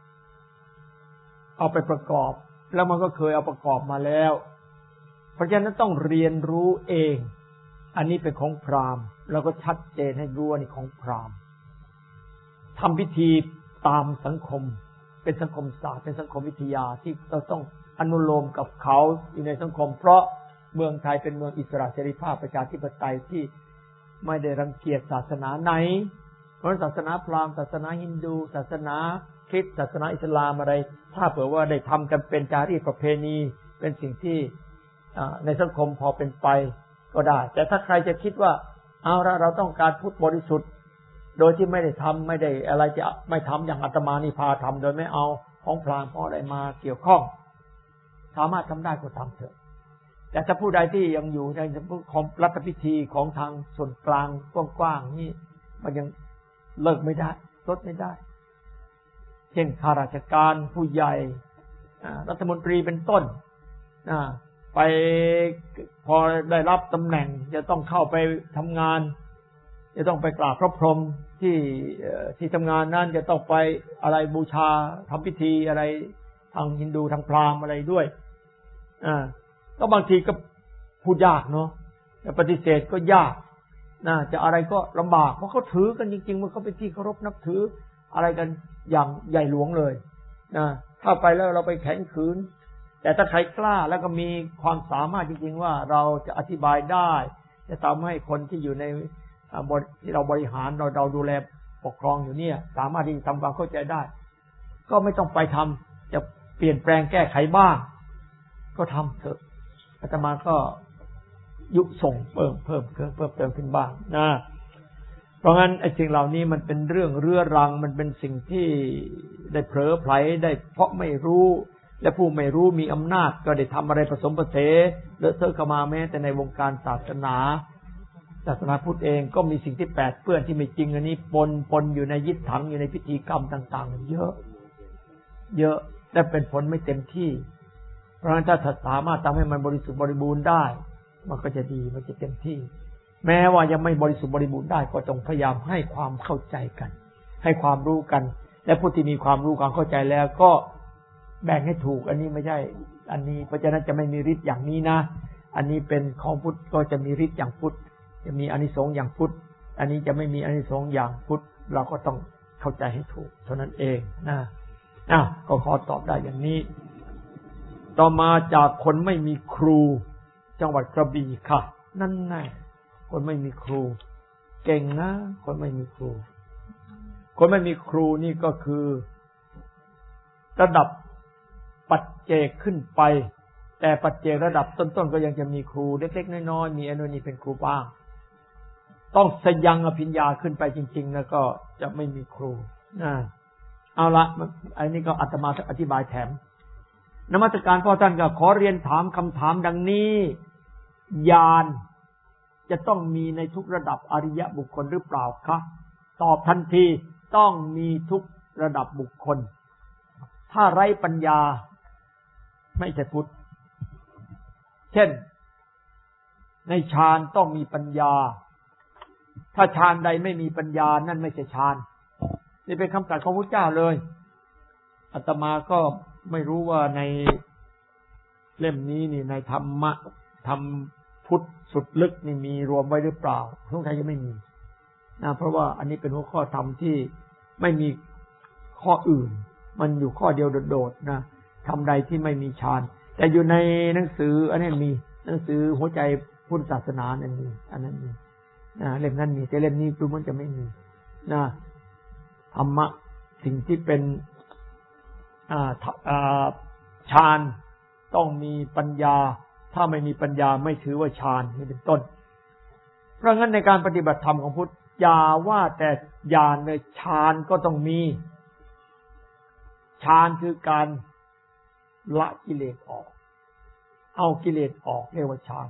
เอาไปประกอบแล้วมันก็เคยเอาประกอบมาแล้วเพราะฉะนั้นต้องเรียนรู้เองอันนี้เป็นของพราหมณ์แล้วก็ชัดเจนให้รู้ว่านี่ของพราหมณ์ทำพิธีตามสังคมเป็นสังคมศาสตร์เป็นสังคมวิทยาที่เราต้องอนุโลมกับเขาอยู่ในสังคมเพราะเมืองไทยเป็นเมืองอิสระเสรีภาพประชาธิปไตยที่ไม่ได้รังเกียจศาสนาไหนเพราะศาสนาพราหมณ์ศาสนาฮินดูศาสนาคริสต์ศาสนาอิสลามอะไรถ้าเผื่อว่าได้ทำกันเป็นจารีตประเพณีเป็นสิ่งที่ในสังคมพอเป็นไปก็ได้แต่ถ้าใครจะคิดว่าเอาละเราต้องการพุทธบริสุทธิ์โดยที่ไม่ได้ทำไม่ได้อะไรจะไม่ทำอย่างอาตมานี่พาทำโดยไม่เอาของพราหมณ์เพราะอะไรมาเกี่ยวข้องสามารถทำได้ก็ทำเถอะแต่ถ้าผู้ใดที่ยังอยู่ในของรัฐพิธีของทางส่วนกลางกว้างๆนี่มันยังเลิกไม่ได้ลดไม่ได้เช่นข้าราชการผู้ใหญ่รัฐมนตรีเป็นต้นไปพอได้รับตำแหน่งจะต้องเข้าไปทำงานจะต้องไปกราบพระพรหมที่ที่ทำงานนั้นจะต้องไปอะไรบูชาทำพิธีอะไรทางฮินดูทางพราหมณ์อะไรด้วยอ่าก็บางทีก็พูดยากเนาะแต่ปฏิเสธก็ยากนะจะอะไรก็ลำบากเพราะเขาถือกันจริงๆมันก็เป็นที่เคารพนับถืออะไรกันอย่างใหญ่หลวงเลยนะถ้าไปแล้วเราไปแข็งขืนแต่ถ้าใครกล้าแล้วก็มีความสามารถจริงๆว่าเราจะอธิบายได้จะทำให้คนที่อยู่ในที่เราบริหารเราเราดูแลปกครองอยู่เนี่ยสามารถที่จะทำความเข้าใจได้ก็ไม่ต้องไปทำจะเปลี่ยนแปลงแก้ไขบ้างก็ทำเถอะอาตมาก็ยุส่งเพิ่มเพิ่มเพิ่มเพิ่มเติมขึ้นบ้างนะเพราะงั้นไอ้สิ่งเหล่านี้มันเป็นเรื่องเรื้อรังมันเป็นสิ่งที่ได้เผลอไผลได้เพราะไม่รู้และผู้ไม่รู้มีอำนาจก็ได้ทำอะไรผสมผสานเลอะเทอะเข้ามาแม้แต่ในวงการศาสนาศาสนาพุทธเองก็มีสิ่งที่แปดเปื้อนที่ไม่จริงอันนี้ปนปนอยู่ในยึดถังอยู่ในพิธีกรรมต่างๆเยอะเยอะและเป็นผลไม่เต็มที่เพราะฉะนั้นถ้าสามารถทำให้มันบริสุทธิ์บริบูรณ์ได้มันก็จะดีมันจะเต็มที่แม้ว่ายังไม่บริสุทธิ์บริบูรณ์ได้ก็ต้องพยายามให้ความเข้าใจกันให้ความรู้กันและผู้ที่มีความรู้ความเข้าใจแล้วก็แบ่งให้ถูกอันนี้ไม่ใช่อันนี้เพราะฉะนั้นจะไม่มีฤทธิ์อย่างนี้นะอันนี้เป็นของพุทธก็จะมีฤทธิ์อย่างพุทธจะมีอานิสงส์อย่างพุทธอันนี้จะไม่มีอานิสงส์อย่างพุทธเราก็ต้องเข้าใจให้ถูกเท่านั้นเองนะอ่ะก็ขอตอบได้อย่างนี้ต่อมาจากคนไม่มีครูจังหวัดกระบี่ค่ะนั่นแน่คนไม่มีครูเก่งนะคนไม่มีครูคนไม่มีครูนี่ก็คือระดับปัจเจกขึ้นไปแต่ปัจเจกระดับต้นๆก็ยังจะมีครูเล็กๆน้อยๆมีอนุนีเป็นครูบ้างต้องสยังอภิญญาขึ้นไปจริงๆแล้วก็จะไม่มีครูนะเอาละอันนี้ก็อาตมาอธิบายแถมนมัสการพ่อท่านก็ขอเรียนถามคำถามดังนี้ญาณจะต้องมีในทุกระดับอริยบุคคลหรือเปล่าคะตอบทันทีต้องมีทุกระดับบุคคลถ้าไร้ปัญญาไม่ใช่พุทธเช่นในฌานต้องมีปัญญาถ้าฌานใดไม่มีปัญญานั่นไม่ใช่ฌานนี่เป็นคำตรัสของพระเจ้าเลยอาตมาก็ไม่รู้ว่าในเล่มนี้นี่ในธรรมะธรรมพุทธสุดลึกนี่มีรวมไว้หรือเปล่าสงสัยจะไม่มีนะเพราะว่าอันนี้เป็นหัวข้อธรรมที่ไม่มีข้ออื่นมันอยู่ข้อเดียวโดดๆนะธรรมใดที่ไม่มีฌานแต่อยู่ในหนังสืออันนี้มีหนังสือหัวใจพุทธศาสนานั่นมีอันนั้นมีนะเล่มนั้นมีแต่เล่มนี้ดูมันจะไม่มีนะธรรมะสิ่งที่เป็นอ่าอ่าฌานต้องมีปัญญาถ้าไม่มีปัญญาไม่ถือว่าฌานนี่เป็นต้นเพราะงั้นในการปฏิบัติธรรมของพุทธอย่าว่าแต่ญาณเลยฌานก็ต้องมีฌานคือการละกิเลสออกเอากิเลสออกเรียกว่าฌาน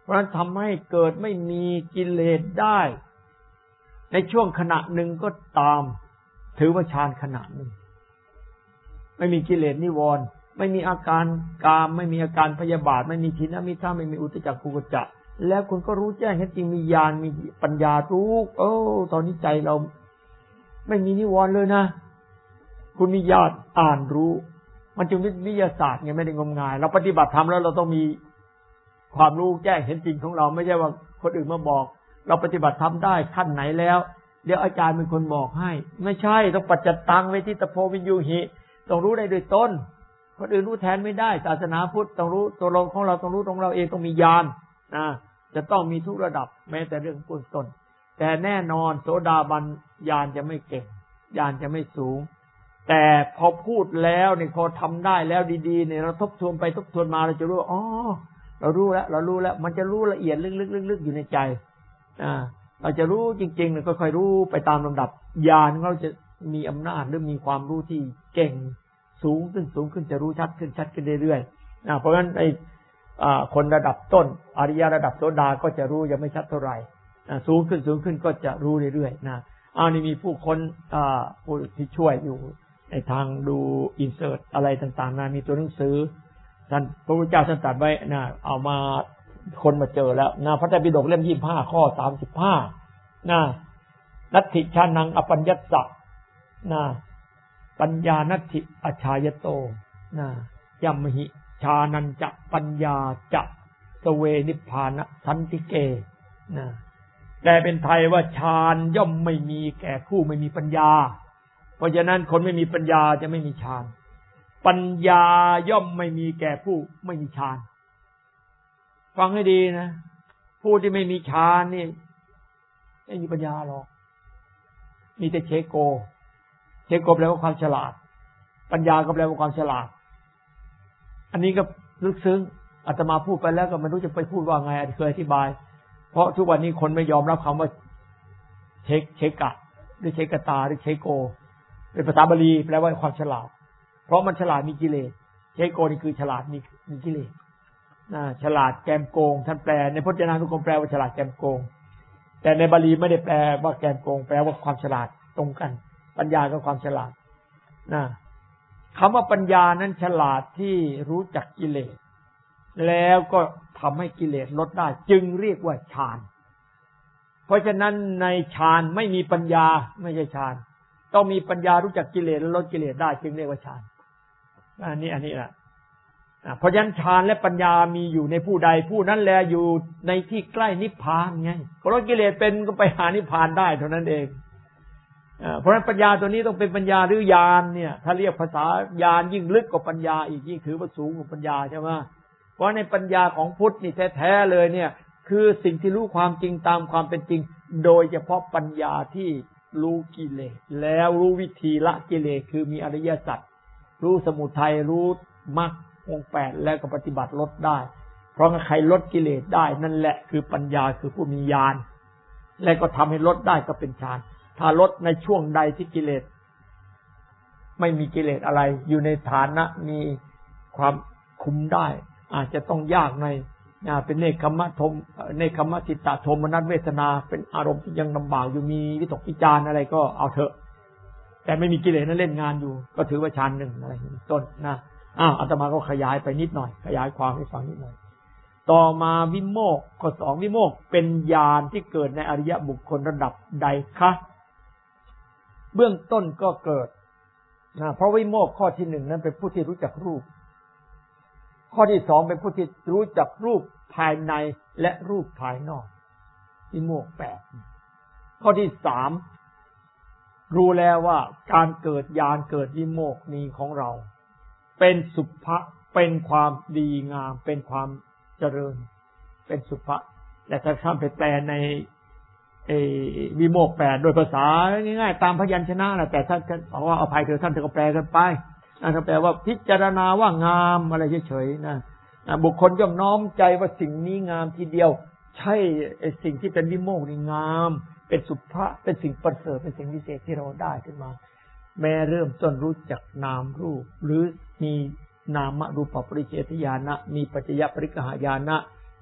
เพราะฉะนั้นทำให้เกิดไม่มีกิเลสได้ในช่วงขณะหนึ่งก็ตามถือว่าฌานขณะหนึ่งไม่มีกิเลสนิวรณ์ไม่มีอาการกามไม่มีอาการพยาบาทไม่มีทิฏฐิมิทธะไม่มีอุทธัจจะกุกุจจะแล้วคุณก็รู้แจ้งเห็นจริงมีญาณมีปัญญารู้โอ้ตอนนี้ใจเราไม่มีนิวรณ์เลยนะคุณมีญาณอ่านรู้มันจึงวิทยาศาสตร์ไงไม่ได้งมงายเราปฏิบัติธรรมแล้วเราต้องมีความรู้แจ้งเห็นจริงของเราไม่ใช่ว่าคนอื่นมาบอกเราปฏิบัติธรรมได้ขั้นไหนแล้วเดี๋ยวอาจารย์เป็นคนบอกให้ไม่ใช่ต้องปัจจตังเวทิตโพวินยูหิต้องรู้ได้โดยตนคนอื่นรู้แทนไม่ได้ศาสนาพุทธต้องรู้ตัวเราของเราต้องรู้ตรงเราเองต้องมีญาณนะจะต้องมีทุกระดับแม้แต่เรื่องเบื้องต้นแต่แน่นอนโสดาบันญาณจะไม่เก่งญาณจะไม่สูงแต่พอพูดแล้วเนี่ยพอทำได้แล้วดีๆเนี่ยเราทบทวนไปทบทวนมาเราจะรู้อ๋อเรารู้แล้วเรารู้แล้วมันจะรู้ละเอียดลึกๆๆอยู่ในใจอ่าเราจะรู้จริงๆเนี่ยค่อยๆรู้ไปตามลำดับญาณเราจะมีอำนาจหรือมีความรู้ที่เก่งสูงขึ้นสูงขึ้นจะรู้ชัดขึ้นชัดขึ้นเรื่อยๆนะเพราะฉะนั้นไอ้คนระดับต้นอริยระดับโสดาก็จะรู้ยังไม่ชัดเท่าไหร่สูงขึ้นสูงขึ้นก็จะรู้เรื่อยๆนะอ้าวนี่มีผู้คนผู้ที่ช่วยอยู่ในทางดูอินเสิร์ตอะไรต่างๆนะมีตัวหนังสือท่านพระพุทธเจ้าท่านตรัสไว้นะเอามาคนมาเจอแล้วนะพระไตรปิฎกเล่มยี่สิบห้าข้อสามสิบห้านะนัตถิชานังอปัญญัสสะนะปัญญานัตถิอชายโตนะยัมหิชานันจะปัญญาจะสเวนิพพานะสันติเกนะแต่เป็นไทยว่าฌานย่อมไม่มีแก่ผู้ไม่มีปัญญาเพราะฉะนั้นคนไม่มีปัญญาจะไม่มีฌานปัญญาย่อมไม่มีแก่ผู้ไม่มีฌานฟังให้ดีนะผู้ที่ไม่มีฌานนี่ไม่มีปัญญาหรอกมีแต่เชโกเชโกแปลว่าความฉลาดปัญญาก็แปลว่าความฉลาดอันนี้ก็ลึกซึ้งอาตมาพูดไปแล้วก็ไม่รู้จะไปพูดว่าไงเคยอธิบายเพราะทุกวันนี้คนไม่ยอมรับคำว่าเชกเชกะหรือเชกตาหรือเชโกเป็นภาษาบาลีแปลว่าความฉลาดเพราะมันฉลาดมีกิเลสเชโกนี่คือฉลาดมีมีกิเลสนะฉลาดแกมโกงท่านแปลในพจนานุกรมแปลว่าฉลาดแกมโกงแต่ในบาลีไม่ได้แปลว่าแกมโกงแปลว่าความฉลาดตรงกันปัญญากับความฉลาดนะคำว่าปัญญานั้นฉลาดที่รู้จักกิเลสแล้วก็ทำให้กิเลสลดได้จึงเรียกว่าฌานเพราะฉะนั้นในฌานไม่มีปัญญาไม่ใช่ฌานต้องมีปัญญารู้จักกิเลสและลดกิเลสได้จึงเรียกว่าฌานอันนี้อันนี้แหละเพราะฉะนั้นฌานและปัญญามีอยู่ในผู้ใดผู้นั้นแลอยู่ในที่ใกล้นิพพานไงพอลดกิเลสเป็นก็ไปหานิพพานได้เท่านั้นเองเพราะฉะนั้นปัญญาตัวนี้ต้องเป็นปัญญาหรือญาณเนี่ยถ้าเรียกภาษาญาณยิ่งลึกกว่าปัญญาอีกยิ่งถือว่าสูงกว่าปัญญาใช่ไหมเพราะในปัญญาของพุทธนี่แท้ๆเลยเนี่ยคือสิ่งที่รู้ความจริงตามความเป็นจริงโดยเฉพาะปัญญาที่รู้กิเลสแล้วรู้วิธีละกิเลสคือมีอริยสัจรู้สมุทัยรู้มรรคองค์แปดแล้วก็ปฏิบัติลดได้เพราะใครลดกิเลสได้นั่นแหละคือปัญญาคือผู้มีญาณและก็ทำให้ลดได้ก็เป็นฌานถ้าลดในช่วงใดที่กิเลสไม่มีกิเลสอะไรอยู่ในฐานะมีความคุมได้อาจจะต้องยากในเป็นเนคขมะทมเนคขมะจิตตโทมนัสเวทนาเป็นอารมณ์ที่ยังลำบากอยู่มีวิตกวิจารอะไรก็เอาเถอะแต่ไม่มีกิเลสนั้นเล่นงานอยู่ก็ถือว่าฌานหนึ่งอะไรต้นนะอ้าวอาตมาก็ขยายไปนิดหน่อยขยายความให้ฟังนิดหน่อยต่อมาวิโมกข์ข้อสองวิโมกข์เป็นญาณที่เกิดในอริยบุคคลระดับใดคะเบื้องต้นก็เกิดนะเพราะวิโมกข์ข้อที่หนึ่งนั้นเป็นผู้ที่รู้จักรูปข้อที่สองเป็นผู้ที่รู้จักรูปภายในและรูปภายนอกวิโมกข์แปดข้อที่สามรู้แล้วว่าการเกิดญาณเกิดวิโมกข์นี้ของเราเป็นสุภะเป็นความดีงามเป็นความเจริญเป็นสุภะแต่ถ้าท่านไปแปลในเอวิโมกข์แปดโดยภาษาง่ายๆตามพยัญชนะแหละแต่ท่านบอกว่าอภัยเถอะท่านจะก็แปลกันไปท่านแปลว่าพิจารณาว่างามอะไรเฉยๆนะบุคคลย่อมน้อมใจว่าสิ่งนี้งามทีเดียวใช่สิ่งที่เป็นวิโมกข์นี่งามเป็นสุภะเป็นสิ่งประเสริฐเป็นสิ่งพิเศษที่เราได้ขึ้นมาแม้เริ่มต้นรู้จักนามรูปหรือมีนามรูปปริเฉทญาณะมีปัจจยปริกหายานะ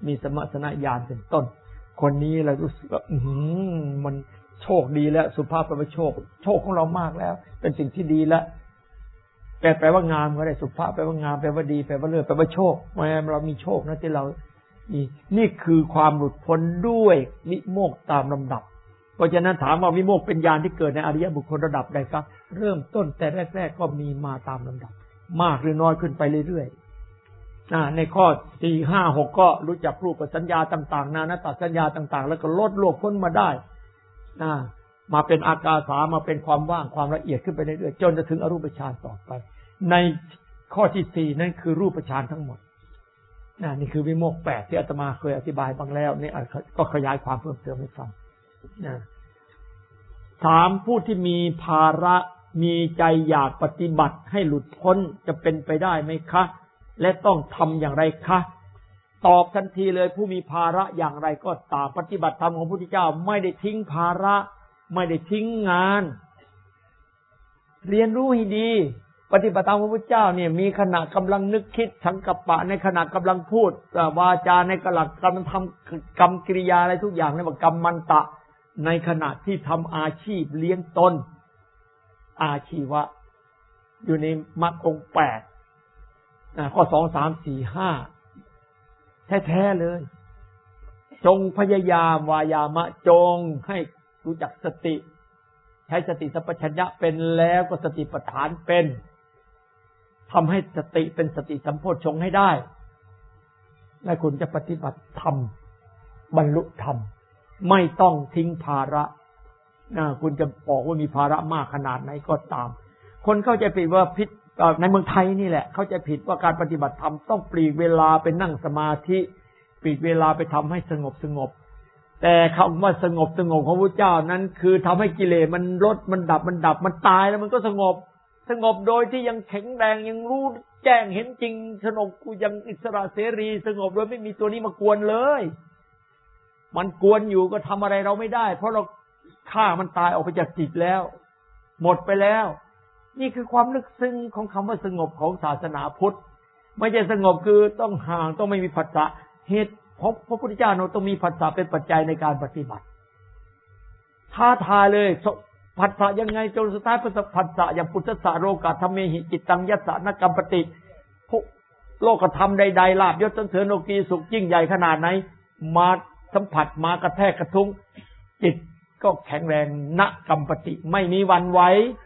มีสมถะญาณเป็นต้นคนนี้เรารู้สึกว่าอืมมันโชคดีแล้วสุภาพแปลว่าโชคโชคของเรามากแล้วเป็นสิ่งที่ดีแล้วแปลแปลว่างามก็ได้สุภาพแปลว่างามแปลว่าดีแปลว่าเลิศแปลว่าโชคแม้เรามีโชคนะที่เรามีนี่คือความหลุดพ้นด้วยวิโมกข์ตามลำดับเพราะฉะนั้นถามว่าวิโมกข์เป็นญาณที่เกิดในอริยบุคคลระดับใดครับเริ่มต้นแต่แรกๆก็มีมาตามลำดับมากหรือน้อยขึ้นไปเรื่อยๆในข้อสี่ห้าหกก็รู้จักรูปสัญญาต่างๆนานาตสัญญาต่างๆแล้วก็ลดโลกพ้นมาได้มาเป็นอากาสามาเป็นความว่างความละเอียดขึ้นไปเรื่อยๆจนจะถึงอรูปฌานต่อไปในข้อที่สี่นั่นคือรูปฌานทั้งหมดนี่คือวิโมกข์แปดที่อาตมาเคยอธิบายบ้างแล้วนี่ก็ขยายความเพิ่มเติมให้ฟังถามผู้ที่มีภาระมีใจอยากปฏิบัติให้หลุดพ้นจะเป็นไปได้ไหมคะและต้องทำอย่างไรคะตอบทันทีเลยผู้มีภาระอย่างไรก็ตามปฏิบัติธรรมของพระพุทธเจ้าไม่ได้ทิ้งภาระไม่ได้ทิ้งงานเรียนรู้ให้ดีปฏิบัติธรรมของพระพุทธเจ้าเนี่ยมีขณะกำลังนึกคิดสังกัปปะในขณะกำลังพูดวาจาในขณะกำลังทำกรรมกิริยาอะไรทุกอย่างเรียกว่ากรรมมันตะในขณะที่ทำอาชีพเลี้ยงตนอาชีวะอยู่ในมรรคองค์แปดข้อสองสามสี่ห้าแท้ๆเลยจงพยายามวายามะจงให้รู้จักสติใช้สติสัพพัญญะเป็นแล้วก็สติปัฏฐานเป็นทำให้สติเป็นสติสัมโพชฌงค์ให้ได้และคุณจะปฏิบัติธรรมบรรลุธรรมไม่ต้องทิ้งภาระนะคุณจะบอกว่ามีภาระมากขนาดไหนก็ตามคนเข้าใจผิดว่าพิษในเมืองไทยนี่แหละเข้าใจผิดว่าการปฏิบัติธรรมต้องปลีกเวลาไปนั่งสมาธิปลีกเวลาไปทำให้สงบสงบแต่คำว่าสงบสงบของพระเจ้านั้นคือทำให้กิเลสมันลดมันดับมันดับมันตายแล้วมันก็สงบสงบโดยที่ยังแข็งแรงยังรู้แจ้งเห็นจริงสงบกูยังอิสระเสรีสงบโดยไม่มีตัวนี้มากวนเลยมันกวนอยู่ก็ทำอะไรเราไม่ได้เพราะเราฆ่ามันตายออกไปจากจิตแล้วหมดไปแล้วนี่คือความลึกซึ้งของคำว่าสงบของศาสนาพุทธไม่ใช่สงบคือต้องห่างต้องไม่มีผัสสะเหตุเพราะพระพุทธเจ้าเราต้องมีผัสสะเป็นปัจจัยในการปฏิบัติท้าทายเลยผัสสะยังไงจนสุดท้ายผัสสะอย่างปุถุสะโรกะธรรมเมหิจิตตังยัสสะนกรรมปฏิโลกธรรมใดๆลาภยศสรรเสริญโลกีสุขยิ่งใหญ่ขนาดไหนมาสัมผัสมากระแทกกระทุ้งจิตก็แข็งแรงนกรรมปฏิไม่มีวันไหว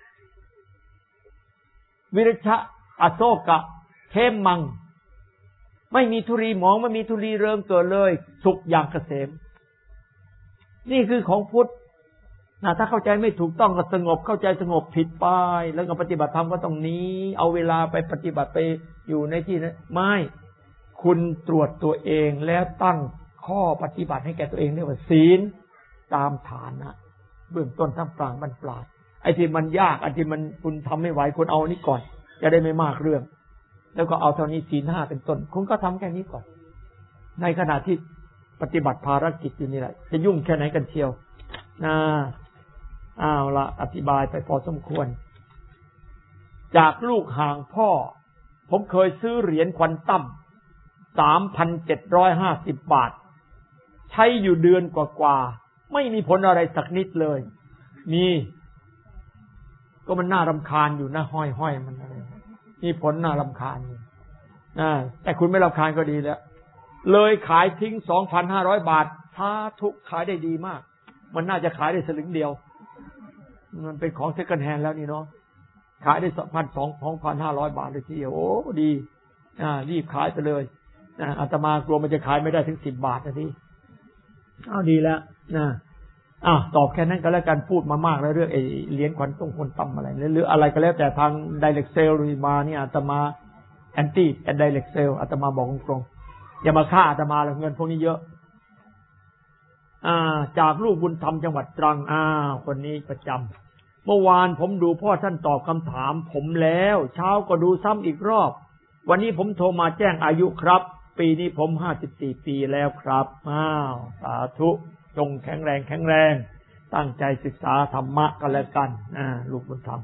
วิริชะอโศกะเทมมังไม่มีทุรีหมองไม่มีทุรีเริงเกิดเลยสุขอย่างเกษมนี่คือของพุทธนะถ้าเข้าใจไม่ถูกต้องก็สงบเข้าใจสงบผิดไปแล้วก็ปฏิบัติธรรมก็ต้องนี้เอาเวลาไปปฏิบัติไปอยู่ในที่นั้นไม่คุณตรวจตัวเองแล้วตั้งข้อปฏิบัติให้แก่ตัวเองเรียกว่าศีลตามฐานะเบื้องต้นท่ามกลางบรรปลายไอ้ที่มันยากไอ้ที่มันคุณทำไม่ไหวคุณเอานี้ก่อนจะได้ไม่มากเรื่องแล้วก็เอาเท่านี้ศีลห้าเป็นต้นคุณก็ทำแค่นี้ก่อนในขณะที่ปฏิบัติภารกิจอยู่นี่แหละจะยุ่งแค่ไหนกันเชียวนะอ้าวละอธิบายไปพอสมควรจากลูกห่างพ่อผมเคยซื้อเหรียญควอนตัม สามพันเจ็ดร้อยห้าสิบ บาทใช้อยู่เดือนกว่าๆไม่มีผลอะไรสักนิดเลยมีก็มันน่ารำคาญอยู่นะห้อยๆมันอะไรมีผลน่ารำคาญอยู่นะแต่คุณไม่รำคาญก็ดีแล้วเลยขายทิ้ง สองพันห้าร้อย บาทสาธุขายได้ดีมากมันน่าจะขายได้สลึงเดียวมันเป็นของเซ็กอนด์แฮนด์แล้วนี่เนาะขายได้ สองพันห้าร้อย บาทเลยทีเดียวโอ้ดีอ่ารีบขายไปเลยนะอาตมากลัวมันจะขายไม่ได้ถึงสิบบาทนะทีเอาดีแล้วนะอ่ะตอบแค่นั้นก็แล้วกันพูดมามากแล้วเรื่องไอ้เหรียญขวัญต้องคนตั้มอะไรหรืออะไรก็แล้วแต่ทาง direct sale มาเนี่ยอาตมา anti and direct sale อาตมาบอกตรงๆอย่ามาฆ่าอาตมาเลยเงินพวกนี้เยอะอ่าจากลูกบุญธรรมจังหวัดตรังอ่าคนนี้ประจำเมื่อวานผมดูพ่อท่านตอบคำถามผมแล้วเช้าก็ดูซ้ำอีกรอบวันนี้ผมโทรมาแจ้งอายุครับปีนี้ผมห้าสิบสี่ปีแล้วครับอ้าวสาธุจงแข็งแรงแข็งแรงตั้งใจศึกษาธรรมะกันแล้วกันอ่าลูกบุญธรรม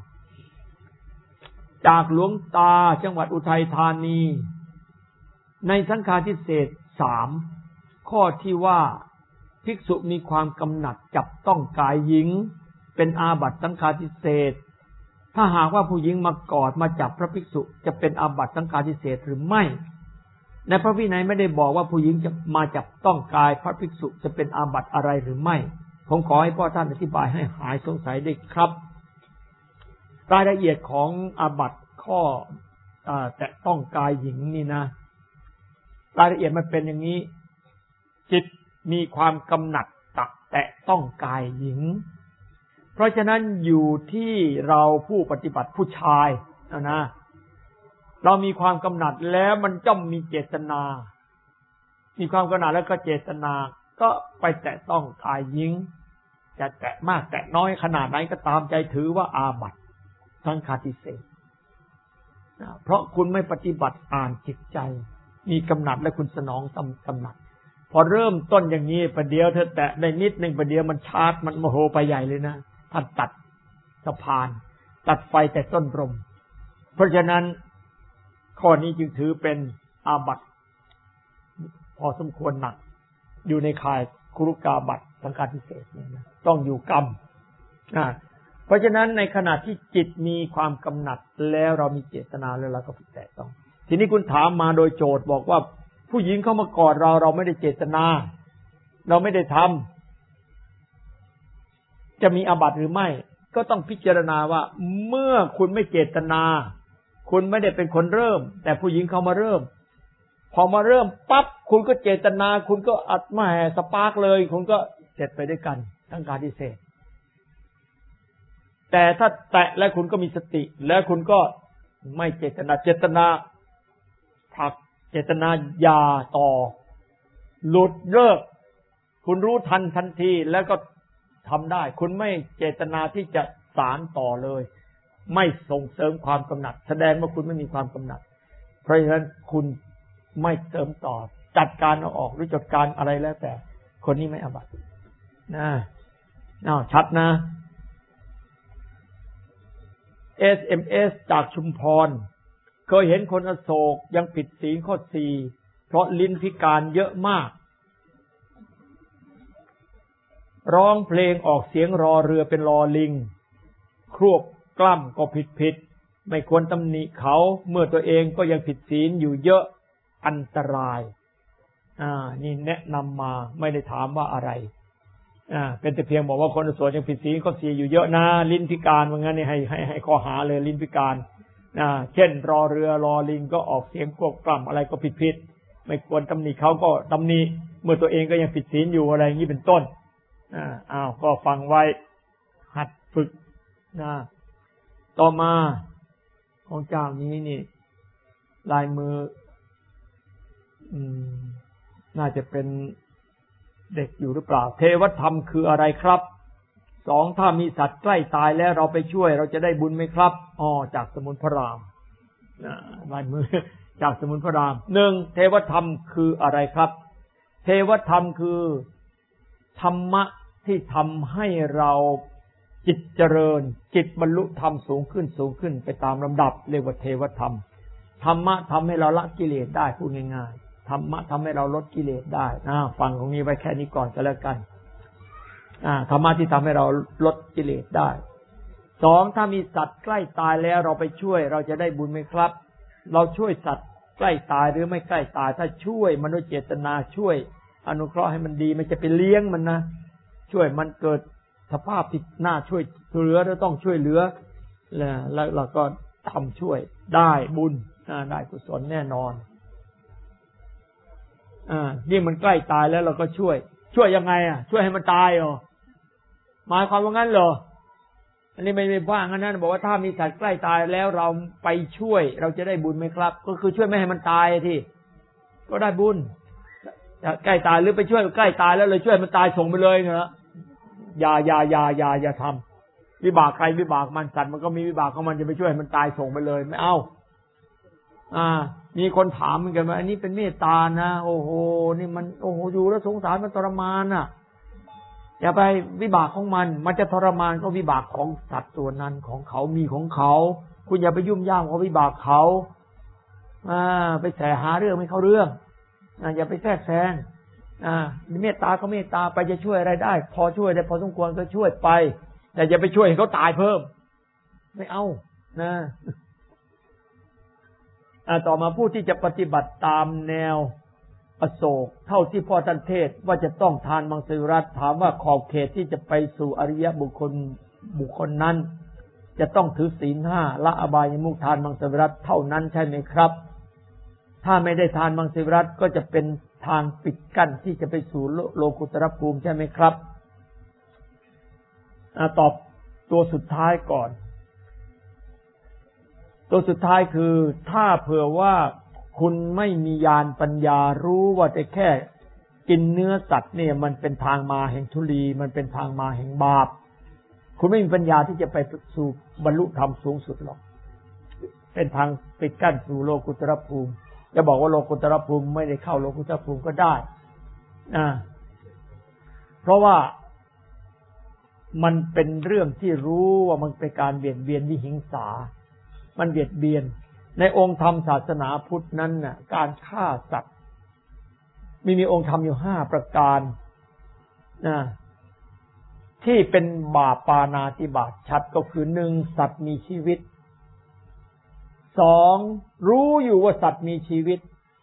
จากหลวงตาจังหวัดอุทัยธานีในสังฆาทิเศษสามข้อที่ว่าภิกษุมีความกำหนัดจับต้องกายหญิงเป็นอาบัติสังฆาทิเศษถ้าหากว่าผู้หญิงมากอดมาจับพระภิกษุจะเป็นอาบัติสังฆาทิเศษหรือไม่ในพระวินัยไม่ได้บอกว่าผู้หญิงจะมาจับต้องกายพระภิกษุจะเป็นอาบัติอะไรหรือไม่ผมขอให้พ่อท่านอธิบายให้หายสงสัยด้วยครับรายละเอียดของอาบัติข้อแตะต้องกายหญิงนี่นะรายละเอียดมันเป็นอย่างนี้จิตมีความกำหนัดตักแตะต้องกายหญิงเพราะฉะนั้นอยู่ที่เราผู้ปฏิบัติผู้ชายนะนะเรามีความกำหนัดแล้วมันจ้อมมีเจตนามีความกำหนัดแล้วก็เจตนาก็ไปแตะต้องกายหญิงจะแตะมากแตะน้อยขนาดไหนก็ตามใจถือว่าอาบัติสังฆาทิเศษเพราะคุณไม่ปฏิบัติอ่านจิตใจมีกำหนัดและคุณสนองกำหนัดพอเริ่มต้นอย่างนี้ประเดี๋ยวเธอแตะได้นิดหนึ่งประเดี๋ยวมันชาร์จมันโมโหไปใหญ่เลยนะท่านตัดสะพานตัดไฟแต่ต้นลมเพราะฉะนั้นข้อนี้จึงถือเป็นอาบัติพอสมควรหนักอยู่ในข่ายคุรุกาบัติสังฆาทิเศษเนี่ยนะต้องอยู่กรรมอ่าเพราะฉะนั้นในขณะที่จิตมีความกำหนัดแล้วเรามีเจตนาแล้วเราก็ผิดแต่ต้องทีนี้คุณถามมาโดยโจทย์บอกว่าผู้หญิงเข้ามากอดเราเราไม่ได้เจตนาเราไม่ได้ทำจะมีอาบัติหรือไม่ก็ต้องพิจารณาว่าเมื่อคุณไม่เจตนาคุณไม่ได้เป็นคนเริ่มแต่ผู้หญิงเขามาเริ่มพอมาเริ่มปั๊บคุณก็เจตนาคุณก็อัดมาแห่สปาร์กเลยคุณก็เสร็จไปด้วยกันทั้งการที่เสร็จแต่ถ้าแตะแล้วคุณก็มีสติแล้วคุณก็ไม่เจตนาเจตนาผลักเจตนาอย่าต่อหลุดเลิกคุณรู้ทันทันทีแล้วก็ทำได้คุณไม่เจตนาที่จะสานต่อเลยไม่ส่งเสริมความกำหนัดแสดงว่าคุณไม่มีความกำหนัดเพราะฉะนั้นคุณไม่เสริมต่อจัดการเอาออกหรือจัดการอะไรแล้วแต่คนนี้ไม่อาบัตินะอ้าวชัดนะ เอส เอ็ม เอส จากชุมพรเคยเห็นคนอโศกยังผิดศีลข้อสี่เพราะลิ้นพิการเยอะมากร้องเพลงออกเสียงรอเรือเป็นรอลิงครวบกล้ำก็ผิดผิดไม่ควรตำหนิเขาเมื่อตัวเองก็ยังผิดศีลอยู่เยอะอันตรายอ่านี่แนะนำมาไม่ได้ถามว่าอะไรอ่าเป็นแต่เพียงบอกว่าคนอโศกยังผิดศีลข้อสี่อยู่เยอะนะลิ้นพิการว่างั้นนี่ให้ให้ให้ข้อหาเลยลิ้นพิการอ่าเช่นรอเรือรอลิงก็ออกเสียงกวบกล่ำอะไรก็ผิดผิดไม่ควรตำหนิเขาก็ตำหนิเมื่อตัวเองก็ยังผิดศีลอยู่อะไรอย่างนี้เป็นต้นอ่าอ้าวก็ฟังไว้หัดฝึกนะต่อมาของเจ้านี้นี่ลายมืออืมน่าจะเป็นเด็กอยู่หรือเปล่าเทวธรรมคืออะไรครับสองถ้ามีสัตว์ใกล้ตายแล้วเราไปช่วยเราจะได้บุญไหมครับอ๋อจากสมุนพระรามลายมือจากสมุนพระรามหนึ่งเทวธรรมคืออะไรครับเทวธรรมคือธรรมะที่ทำให้เราจิตเจริญจิตบรรลุธรรมสูงขึ้นสูงขึ้นไปตามลำดับเรียกว่าเทวธรรมธรรมะทำให้เราละกิเลสได้พูดง่ายๆธรรมะทำให้เราลดกิเลสได้นะฟังตรงนี้ไว้แค่นี้ก่อนก็แล้วกันอ่าธรรมะที่ทำให้เราลดกิเลสได้สองถ้ามีสัตว์ใกล้ตายแล้วเราไปช่วยเราจะได้บุญไหมครับเราช่วยสัตว์ใกล้ตายหรือไม่ใกล้ตายถ้าช่วยมนุษย์เจตนาช่วยอนุเคราะห์ให้มันดีไม่จะไปเลี้ยงมันนะช่วยมันเกิดสภาพที่น่าช่วยเหลือเราต้องช่วยเหลือแล้วเราก็ทำช่วยได้บุญได้กุศลแน่นอนอ่านี่มันใกล้ตายแล้วเราก็ช่วยช่วยยังไงอ่ะช่วยให้มันตายเหรอหมายความว่างั้นเหรออันนี้ไม่ไม่ว่างั้นนะบอกว่าถ้ามีสัตว์ใกล้ตายแล้วเราไปช่วยเราจะได้บุญไหมครับก็คือช่วยไม่ให้มันตายที่ก็ได้บุญใกล้ตายหรือไปช่วยใกล้ตายแล้วเลยช่วยมันตายส่งไปเลยเนอะอย่าอย่าอย่าอย่าอย่าทำวิบากใครวิบากมันสัตว์มันก็มีวิบากของมันจะไปช่วยมันตายส่งไปเลยไม่เอาอ่ามีคนถามเหมือนกันว่าอันนี้เป็นเมตตานะโอ้โหนี่มันโอ้โหอยู่แล้วสงสารมันทรมานน่ะอย่าไปวิบากของมันมันจะทรมานก็วิบากของสัตว์ตัวนั้นของเขามีของเขาคุณอย่าไปยุ่มย่ามเขาวิบากเขาอ่าไปแสหาเรื่องไม่เข้าเรื่องอ่าอย่าไปแทรกแซงอ่าเมตตาก็เมตตาไปจะช่วยอะไรได้พอช่วยได้พอสมควรก็ช่วยไปแต่อย่าไปช่วยให้เขาตายเพิ่มไม่เอานะอ่าต่อมาผู้ที่จะปฏิบัติตามแนวอโศกเท่าที่พ่อท่านเทศว่าจะต้องทานมังสวิรัติถามว่าขอบเขตที่จะไปสู่อริยบุคคลบุคคลนั้นจะต้องถือศีลห้าละอบายมุขทานมังสวิรัติเท่านั้นใช่ไหมครับถ้าไม่ได้ทานมังสวิรัติก็จะเป็นทางปิดกั้นที่จะไปสู่โลกุตรภูมิใช่ไหมครับอ่าตอบตัวสุดท้ายก่อนตัวสุดท้ายคือถ้าเผื่อว่าคุณไม่มีญาณปัญญารู้ว่าแต่แค่กินเนื้อสัตว์เนี่ยมันเป็นทางมาแห่งทุลีมันเป็นทางมาแห่งบาปคุณไม่มีปัญญาที่จะไปสู่บรรลุธรรมสูงสุดหรอกเป็นทางปิดกั้นสู่โลกุตรภูมิจะบอกว่าโลกุตรภูมิไม่ได้เข้าโลกุตรภูมิก็ได้นะเพราะว่ามันเป็นเรื่องที่รู้ว่ามันเป็นการเบียดเบียนวิหิงสามันเบียดเบียนในองค์ธรรมศาสนาพุทธนั้นน่ะการฆ่าสัตว์มีมีองค์ธรรมอยู่ห้าประการนะที่เป็นบาปปาณาติบาตชัดก็คือหนึ่งสัตว์มีชีวิตสองรู้อยู่ว่าสัตว์มีชีวิต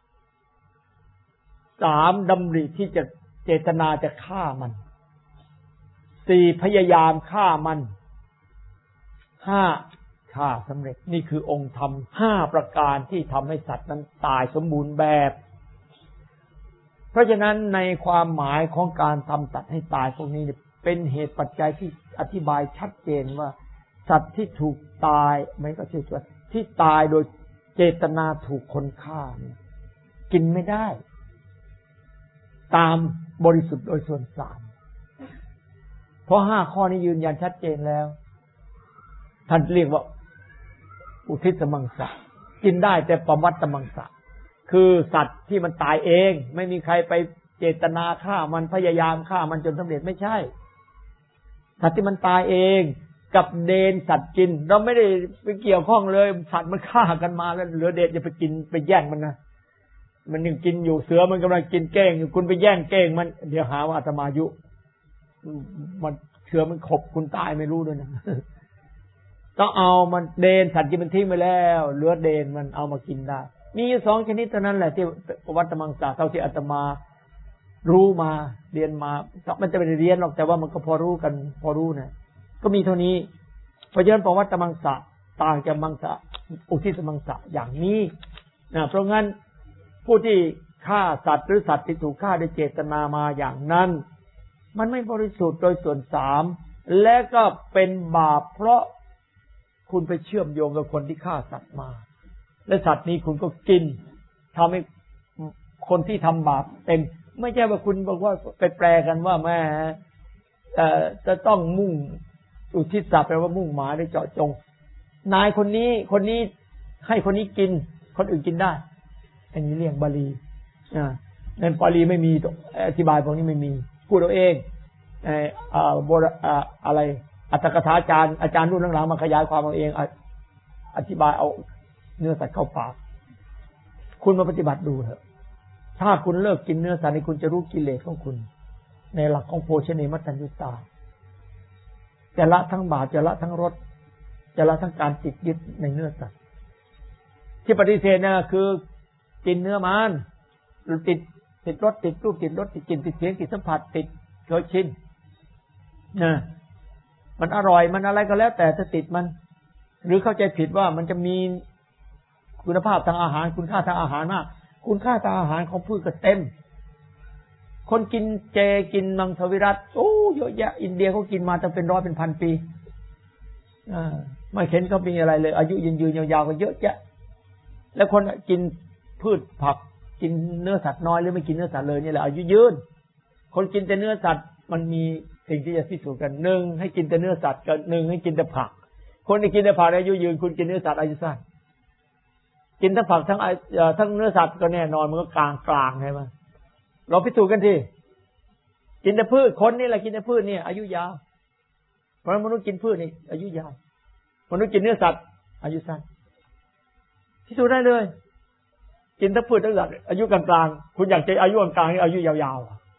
สามดำริที่จะเจตนาจะฆ่ามันสี่พยายามฆ่ามันห้าฆ่าสำเร็จนี่คือองค์ธรรมห้าประการที่ทำให้สัตว์นั้นตายสมบูรณ์แบบเพราะฉะนั้นในความหมายของการทำสัตว์ให้ตายพวกนี้เป็นเหตุปัจจัยที่อธิบายชัดเจนว่าสัตว์ที่ถูกตายไม่ก็ใช่ว่าที่ตายโดยเจตนาถูกคนฆ่ากินไม่ได้ตามบริสุทธิ์โดยส่วนสามเพราะห้าข้อนี้ยืนยันชัดเจนแล้วท่านเรียกว่าอุทิศมังสะกินได้แต่ปวัตตมังสะคือสัตว์ที่มันตายเองไม่มีใครไปเจตนาฆ่ามันพยายามฆ่ามันจนสำเร็จไม่ใช่สัตว์ที่มันตายเองกับเดนสัตว์กินเราไม่ได้ไปเกี่ยวข้องเลยสัตว์มันฆ่ากันมาแล้วเหลือเดนจะไปกินไปแย่งมันนะมันยังกินอยู่เสือมันกำลังกินเก้งอยู่คุณไปแย่งเก้งมันเดี๋ยวหาว่าอาตมายุมันเสือมันขบคุณตายไม่รู้ด้วยนะต้องเอามันเดนสัตว์กินมันทิ้งไปแล้วเหลือเดนมันเอามากินได้มีอยู่สองชนิดเท่านั้นแหละที่วัตมังสาเท่าที่อาตมารู้มาเรียนมามันจะไม่ได้เรียนหรอกแต่ว่ามันก็พอรู้กันพอรู้นะก็มีเท่านี้เพราะฉะนั้นปวัตตมังสะต่างจากมังสะอุทิศมังสะอย่างนี้นะเพราะงั้นผู้ที่ฆ่าสัตว์หรือสัตว์ที่ถูกฆ่าด้วยเจตนามาอย่างนั้นมันไม่บริสุทธิ์โดยส่วนสามและก็เป็นบาปเพราะคุณไปเชื่อมโยงกับคนที่ฆ่าสัตว์มาและสัตว์นี้คุณก็กินทำให้คนที่ทำบาปเป็นไม่ใช่ว่าคุณบอกว่าไปแปลกันว่าแม่เอ่อจะต้องมุ่งอุทิศสัตว์แปลว่ามุ่งหมายหรือเจาะจงนายคนนี้คนนี้ให้คนนี้กินคนอื่นกินได้อันนี้เรียกบาลีอ่าในบาลีไม่มีอธิบายพวกนี้ไม่มีพูดเอาเองเอ่ออ่าโบราณอ่าอะไรอัตถกถาจารย์อาจารย์รุ่นหลังๆมาขยายความเอาเองอธิบายเอาเนื้อสัตว์เข้าปากคุณมาปฏิบัติดูเถอะถ้าคุณเลิกกินเนื้อสัตว์นี่คุณจะรู้กิเลสของคุณในหลักของโภชเนมัตตัญญูตาจะละทั้งบาปจะละทั้งรสจะละทั้งการติดยึดในเนื้อสัตว์ที่ปฏิเสธน่ะคือกินเนื้อมันหรือติดติดรสติดรูปติดรสติดกลิ่นติดเสียงติดสัมผัสติดเคยชินนะมันอร่อยมันอะไรก็แล้วแต่ถ้าติดมันหรือเข้าใจผิดว่ามันจะมีคุณภาพทางอาหารคุณค่าทางอาหารมากคุณค่าทางอาหารของพืชก็เต็มคนกินเจกินมังสวิรัติโอ้เยอะแยะอินเดียเขากินมาตั้งเป็นร้อยเป็นพันปีอ่าไม่เห็นเขามีอะไรเลยอายุยืนยืนยาวๆก็เยอะแยะแล้วคนกินพืชผักกินเนื้อสัตว์น้อยหรือไม่กินเนื้อสัตว์เลยนี่แหละอายุยืนคนกินแต่เนื้อสัตว์มันมีสิ่งที่จะพิสูจน์กันหนึ่งให้กินแต่เนื้อสัตว์กับหนึ่งให้กินแต่ผักคนที่กินแต่ผักอายุยืนคุณกินเนื้อสัตว์อายุสั้นกินทั้งผักทั้งทั้งเนื้อสัตว์ก็แน่นอนมันก็กลางกลางใช่ไหมเราพิสูจน์กันทีกินแต่พืชคนนี่แหละกินแต่พืชนี่อายุยาวเพราะมนุษย์กินพืชนี่อายุยาวมนุษย์กินเนื้อสัตว์อายุสั้นพิสูจน์ได้เลยกินทั้งพืชทั้งสัตว์อายุกลางๆคุณอยากจะอายุกลางๆนี่อายุยาว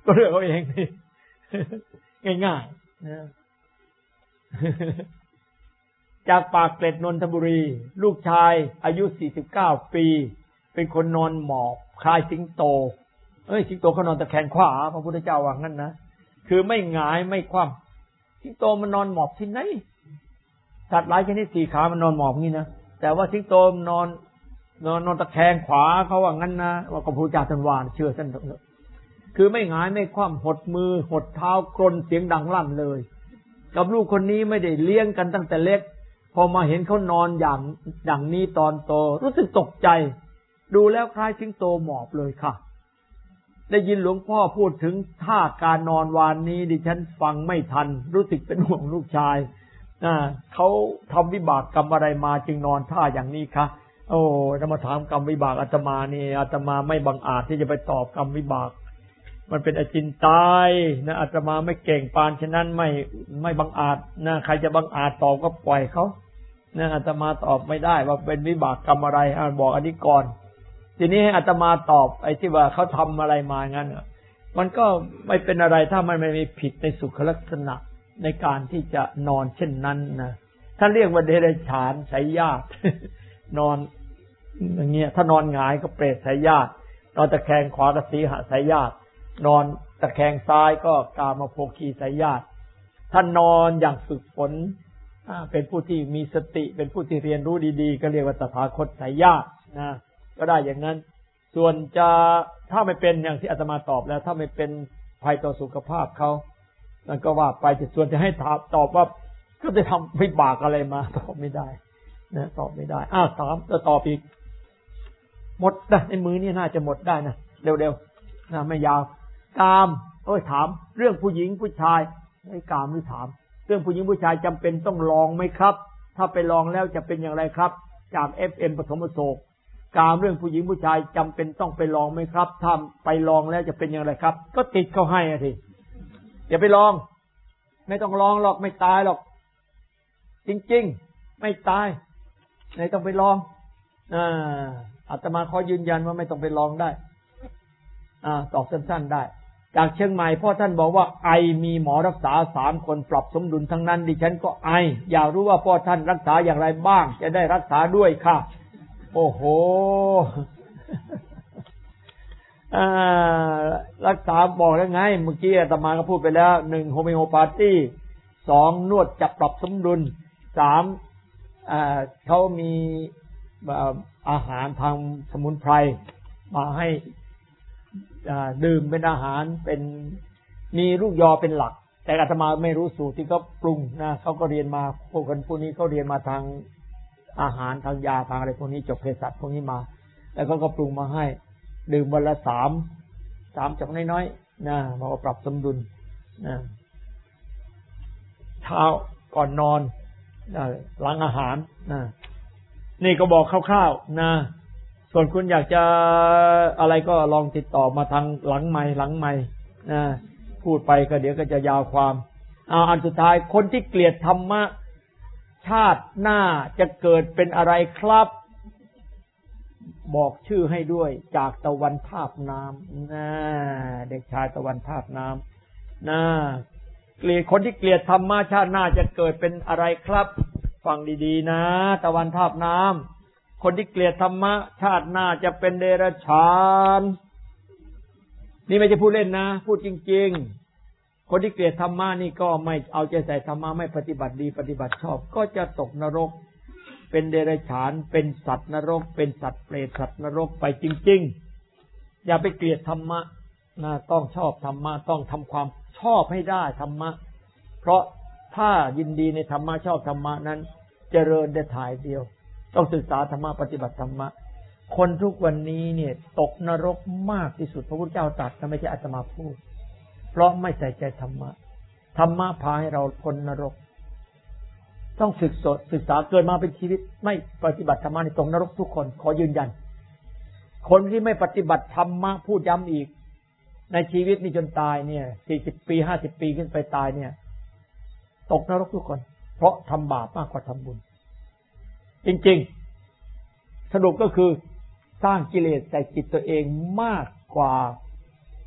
ก็เลือกเอาเองนี่ง่ายๆนะจากปากเกร็ดนนทบุรีลูกชายอายุสี่สิบเก้าปีเป็นคนนอนหมอบคล้ายสิงโตเอ้ยสิงโตเขานอนตะแคงขวาพระพุทธเจ้าว่างั้นนะคือไม่หงายไม่คว่ำสิงโตมันนอนหมอบที่ไหนสัตว์หลายชนิดสี่ขามันนอนหมอบงี้นะแต่ว่าสิงโตนอนนอนนอนตะแคงขวาเขาว่างั้นนะว่าพระพุทธเจ้าท่านว่าเชื่อท่านคือไม่หงายไม่คว่ำหดมือหดเท้ากรนเสียงดังลั่นเลยกับลูกคนนี้ไม่ได้เลี้ยงกันตั้งแต่เล็กพอมาเห็นเขานอนอย่างอย่างนี้ตอนโตรู้สึกตกใจดูแล้วคล้ายสิงโตหมอบเลยค่ะได้ยินหลวงพ่อพูดถึงท่าการนอนวานนี้ดิฉันฟังไม่ทันรู้สึกเป็นห่วงลูกชายนะเขาทำวิบากกรรมอะไรมาจึงนอนท่าอย่างนี้คะโอ้จะมาถามกรรมวิบากอาตมานี่อาตมาไม่บังอาจที่จะไปตอบกรรมวิบากมันเป็นอจินไตยนะอาตมาไม่เก่งปานฉะนั้นไม่ไม่บังอาจนะใครจะบังอาจตอบก็ปล่อยเขานะอาตมาตอบไม่ได้ว่าเป็นวิบากกรรมอะไรอ่าบอกอันนี้ก่อนทีนี้ให้อาตมาตอบไอ้ที่ว่าเขาทำอะไรมางั้นมันก็ไม่เป็นอะไรถ้ามันไม่มีผิดในสุขลักษณะในการที่จะนอนเช่นนั้นนะท่านเรียกว่าเดรัจฉานไสยญาตินอนอย่างเงี้ยถ้านอนหงายก็เปรตไสยญาตินอนตะแคงขวาก็สีหไสยญาตินอนตะแคงซ้ายก็กามโภคีไสยญาติท่านนอนอย่างฝึกฝนเป็นผู้ที่มีสติเป็นผู้ที่เรียนรู้ดีๆก็เรียกว่าตถาคตไสยญาตินะก็ได้อย่างนั้นส่วนจะถ้าไม่เป็นอย่างที่อาตมาตอบแล้วถ้าไม่เป็นภัยต่อสุขภาพเขานั่นก็ว่าไปส่วนจะให้ตอบตอบว่าก็จะทำวิบากอะไรมาตอบไม่ได้นะตอบไม่ได้อ้าวถามจะตอบอีกหมดนะในมือนี่น่าจะหมดได้นะเร็วๆนะไม่ยาวกามเอ้ยถามเรื่องผู้หญิงผู้ชายไอ้กามหรือถามเรื่องผู้หญิงผู้ชายจำเป็นต้องลองไหมครับถ้าไปลองแล้วจะเป็นอย่างไรครับจาก เอฟ เอ็ม ปฐมโศกกามเรื่องผู้หญิงผู้ชายจำเป็นต้องไปลองไหมครับถ้าไปลองแล้วจะเป็นอย่างไรครับก็ติดเขาให้อ่ะทีอย่าไปลองไม่ต้องลองหรอกไม่ตายหรอกจริงๆไม่ตายไม่ต้องไปลองอ่าอาตมาขอยืนยันว่าไม่ต้องไปลองได้อ่าตอบสั้นๆได้จากเชียงใหม่พ่อท่านบอกว่าไอมีหมอรักษาสามคนปรับสมดุลทั้งนั้นดิฉันก็ไออยากรู้ว่าพ่อท่านรักษาอย่างไรบ้างจะได้รักษาด้วยค่ะโอ้โหอ่ารักษาบอกแล้วไงเมื่อกี้อาตมาก็พูดไปแล้วหนึ่งโฮมิโอพาธีสองนวดจับปรับสมดุลสามอ่าเขามีอาหารทางสมุนไพรมาให้ดื่มเป็นอาหารเป็นมีลูกยอเป็นหลักแต่อาตมาไม่รู้สูตรที่เขาปรุงนะเขาก็เรียนมาพวกคนพวกนี้เขาเรียนมาทางอาหารทางยาทางอะไรพวกนี้จบเภสัชพวกนี้มาแล้วเขาก็ปรุงมาให้ดื่มวันละสามสามจับน้อยๆนะมาปรับสมดุลนะเช้าก่อนนอนหลังอาหารนะนี่ก็บอกคร่าวๆนะส่วนคุณอยากจะอะไรก็ลองติดต่อมาทางหลังไมค์หลังไมค์นะพูดไปก็เดี๋ยวก็จะยาวความเอาอันสุดท้ายคนที่เกลียดธรรมะชาติหน้าจะเกิดเป็นอะไรครับบอกชื่อให้ด้วยจากตะวันทาบน้ำนะเด็กชายตะวันทาบน้ำนะเกลียดคนที่เกลียดธรรมะชาติหน้าจะเกิดเป็นอะไรครับฟังดีๆนะตะวันทาบน้ำคนที่เกลียดธรรมะชาติหน้าจะเป็นเดรัจฉานนี่ไม่ใช่พูดเล่นนะพูดจริงๆคนที่เกลียดธรรมะนี่ก็ไม่เอาใจใส่ธรรมะไม่ปฏิบัติดีปฏิบัติชอบก็จะตกนรกเป็นเดรัจฉานเป็นสัตว์นรกเป็นสัตว์เปรตสัตว์นรกไปจริงๆอย่าไปเกลียดธรรมะนะต้องชอบธรรมะต้องทำความชอบให้ได้ธรรมะเพราะถ้ายินดีในธรรมะชอบธรรมะนั้นเจริญได้ถ่ายเดียวต้องศึกษาธรรมะปฏิบัติธรรมะคนทุกวันนี้เนี่ยตกนรกมากที่สุดพระพุทธเจ้าตรัสนะไม่ใช่อาตมาพูดเพราะไม่ใส่ใจธรรมะธรรมะพาให้เราพ้นนรกต้องศึกษาศึกษาเกิดมาเป็นชีวิตไม่ปฏิบัติธรรมะในตกนรกทุกคนขอยืนยันคนที่ไม่ปฏิบัติธรรมะพูดย้ำอีกในชีวิตนี้จนตายเนี่ยสี่สิบปีห้าสิบปีขึ้นไปตายเนี่ยตกนรกทุกคนเพราะทำบาปมากกว่าทำบุญจริงๆสรุปก็คือสร้างกิเลสใส่จิตตัวเองมากกว่า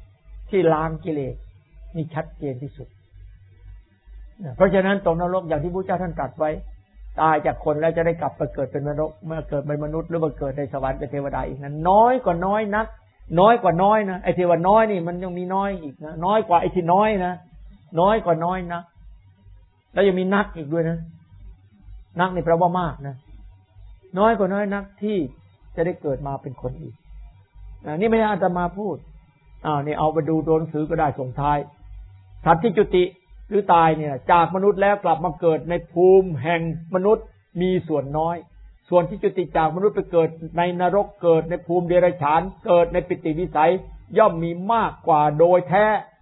ที่ล้างกิเลสนี่ชัดเจนที่สุดเพราะฉะนั้นตกนรกอย่างที่พระเจ้าท่านตรัสไว้ตายจากคนแล้วจะได้กลับไปเกิดเป็นมนุษย์เมื่อเกิดเป็นมนุษย์หรือว่าเกิดในสวรรค์เป็นเทวดาอีกนั้นน้อยกว่าน้อยนักน้อยกว่าน้อยนะไอ้ที่ว่าน้อยนี่มันยังมีน้อยอีกนะน้อยกว่าไอ้ที่น้อยนะน้อยกว่าน้อยนะแล้วยังมีนักอีกด้วยนะนักนี่แปลว่ามากนะน้อยกว่าน้อยนักที่จะได้เกิดมาเป็นคนอีกนี่ไม่ใช่อาตมาพูดอ้าวนี่เอาไปดูตัวหนังสือก็ได้ส่งท้ายสัตว์ที่จุติหรือตายเนี่ยจากมนุษย์แล้วกลับมาเกิดในภูมิแห่งมนุษย์มีส่วนน้อยส่วนที่จุติจากมนุษย์ไปเกิดในนรกเกิดในภูมิเดรัจฉานเกิดในปิติวิสัยย่อมมีมากกว่าโดยแท้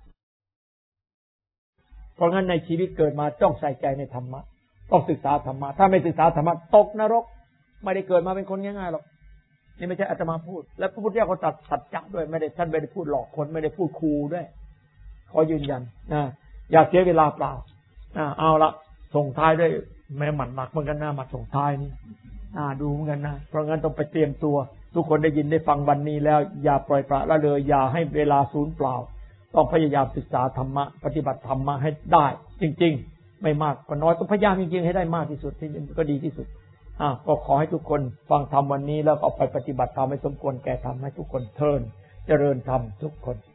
เพราะงั้นในชีวิตเกิดมาต้องใส่ใจในธรรมะต้องศึกษาธรรมะถ้าไม่ศึกษาธรรมะตกนรกไม่ได้เกิดมาเป็นคนง่ายๆหรอกนี่ไม่ใช่อาตมาพูดและพระพุทธเจ้าก็ตรัสสัจจะด้วยไม่ได้ท่านไม่ได้พูดหลอกคนไม่ได้พูดคูด้วยขอยืนยันนะอย่าเสียเวลาเปล่านะเอาละส่งท้ายด้วยแม่หมันหมักเหมือนกันนะมาส่งท้ายนี่อ่าดูเหมือนกันนะเพราะงั้นต้องไปเตรียมตัวทุกคนได้ยินได้ฟังวันนี้แล้วอย่าปล่อยปละละเลยอย่าให้เวลาสูญเปล่าต้องพยายามศึกษาธรรมะปฏิบัติธรรมะให้ได้จริงๆไม่มากก็น้อยต้องพยายามจริงๆให้ได้มากที่สุดที่ก็ดีที่สุดอ่าก็ขอให้ทุกคนฟังธรรมวันนี้แล้วเอาไปปฏิบัติธรรมให้สมควรแก่ธรรมให้ทุกคนเทินเจริญธรรมทุกคน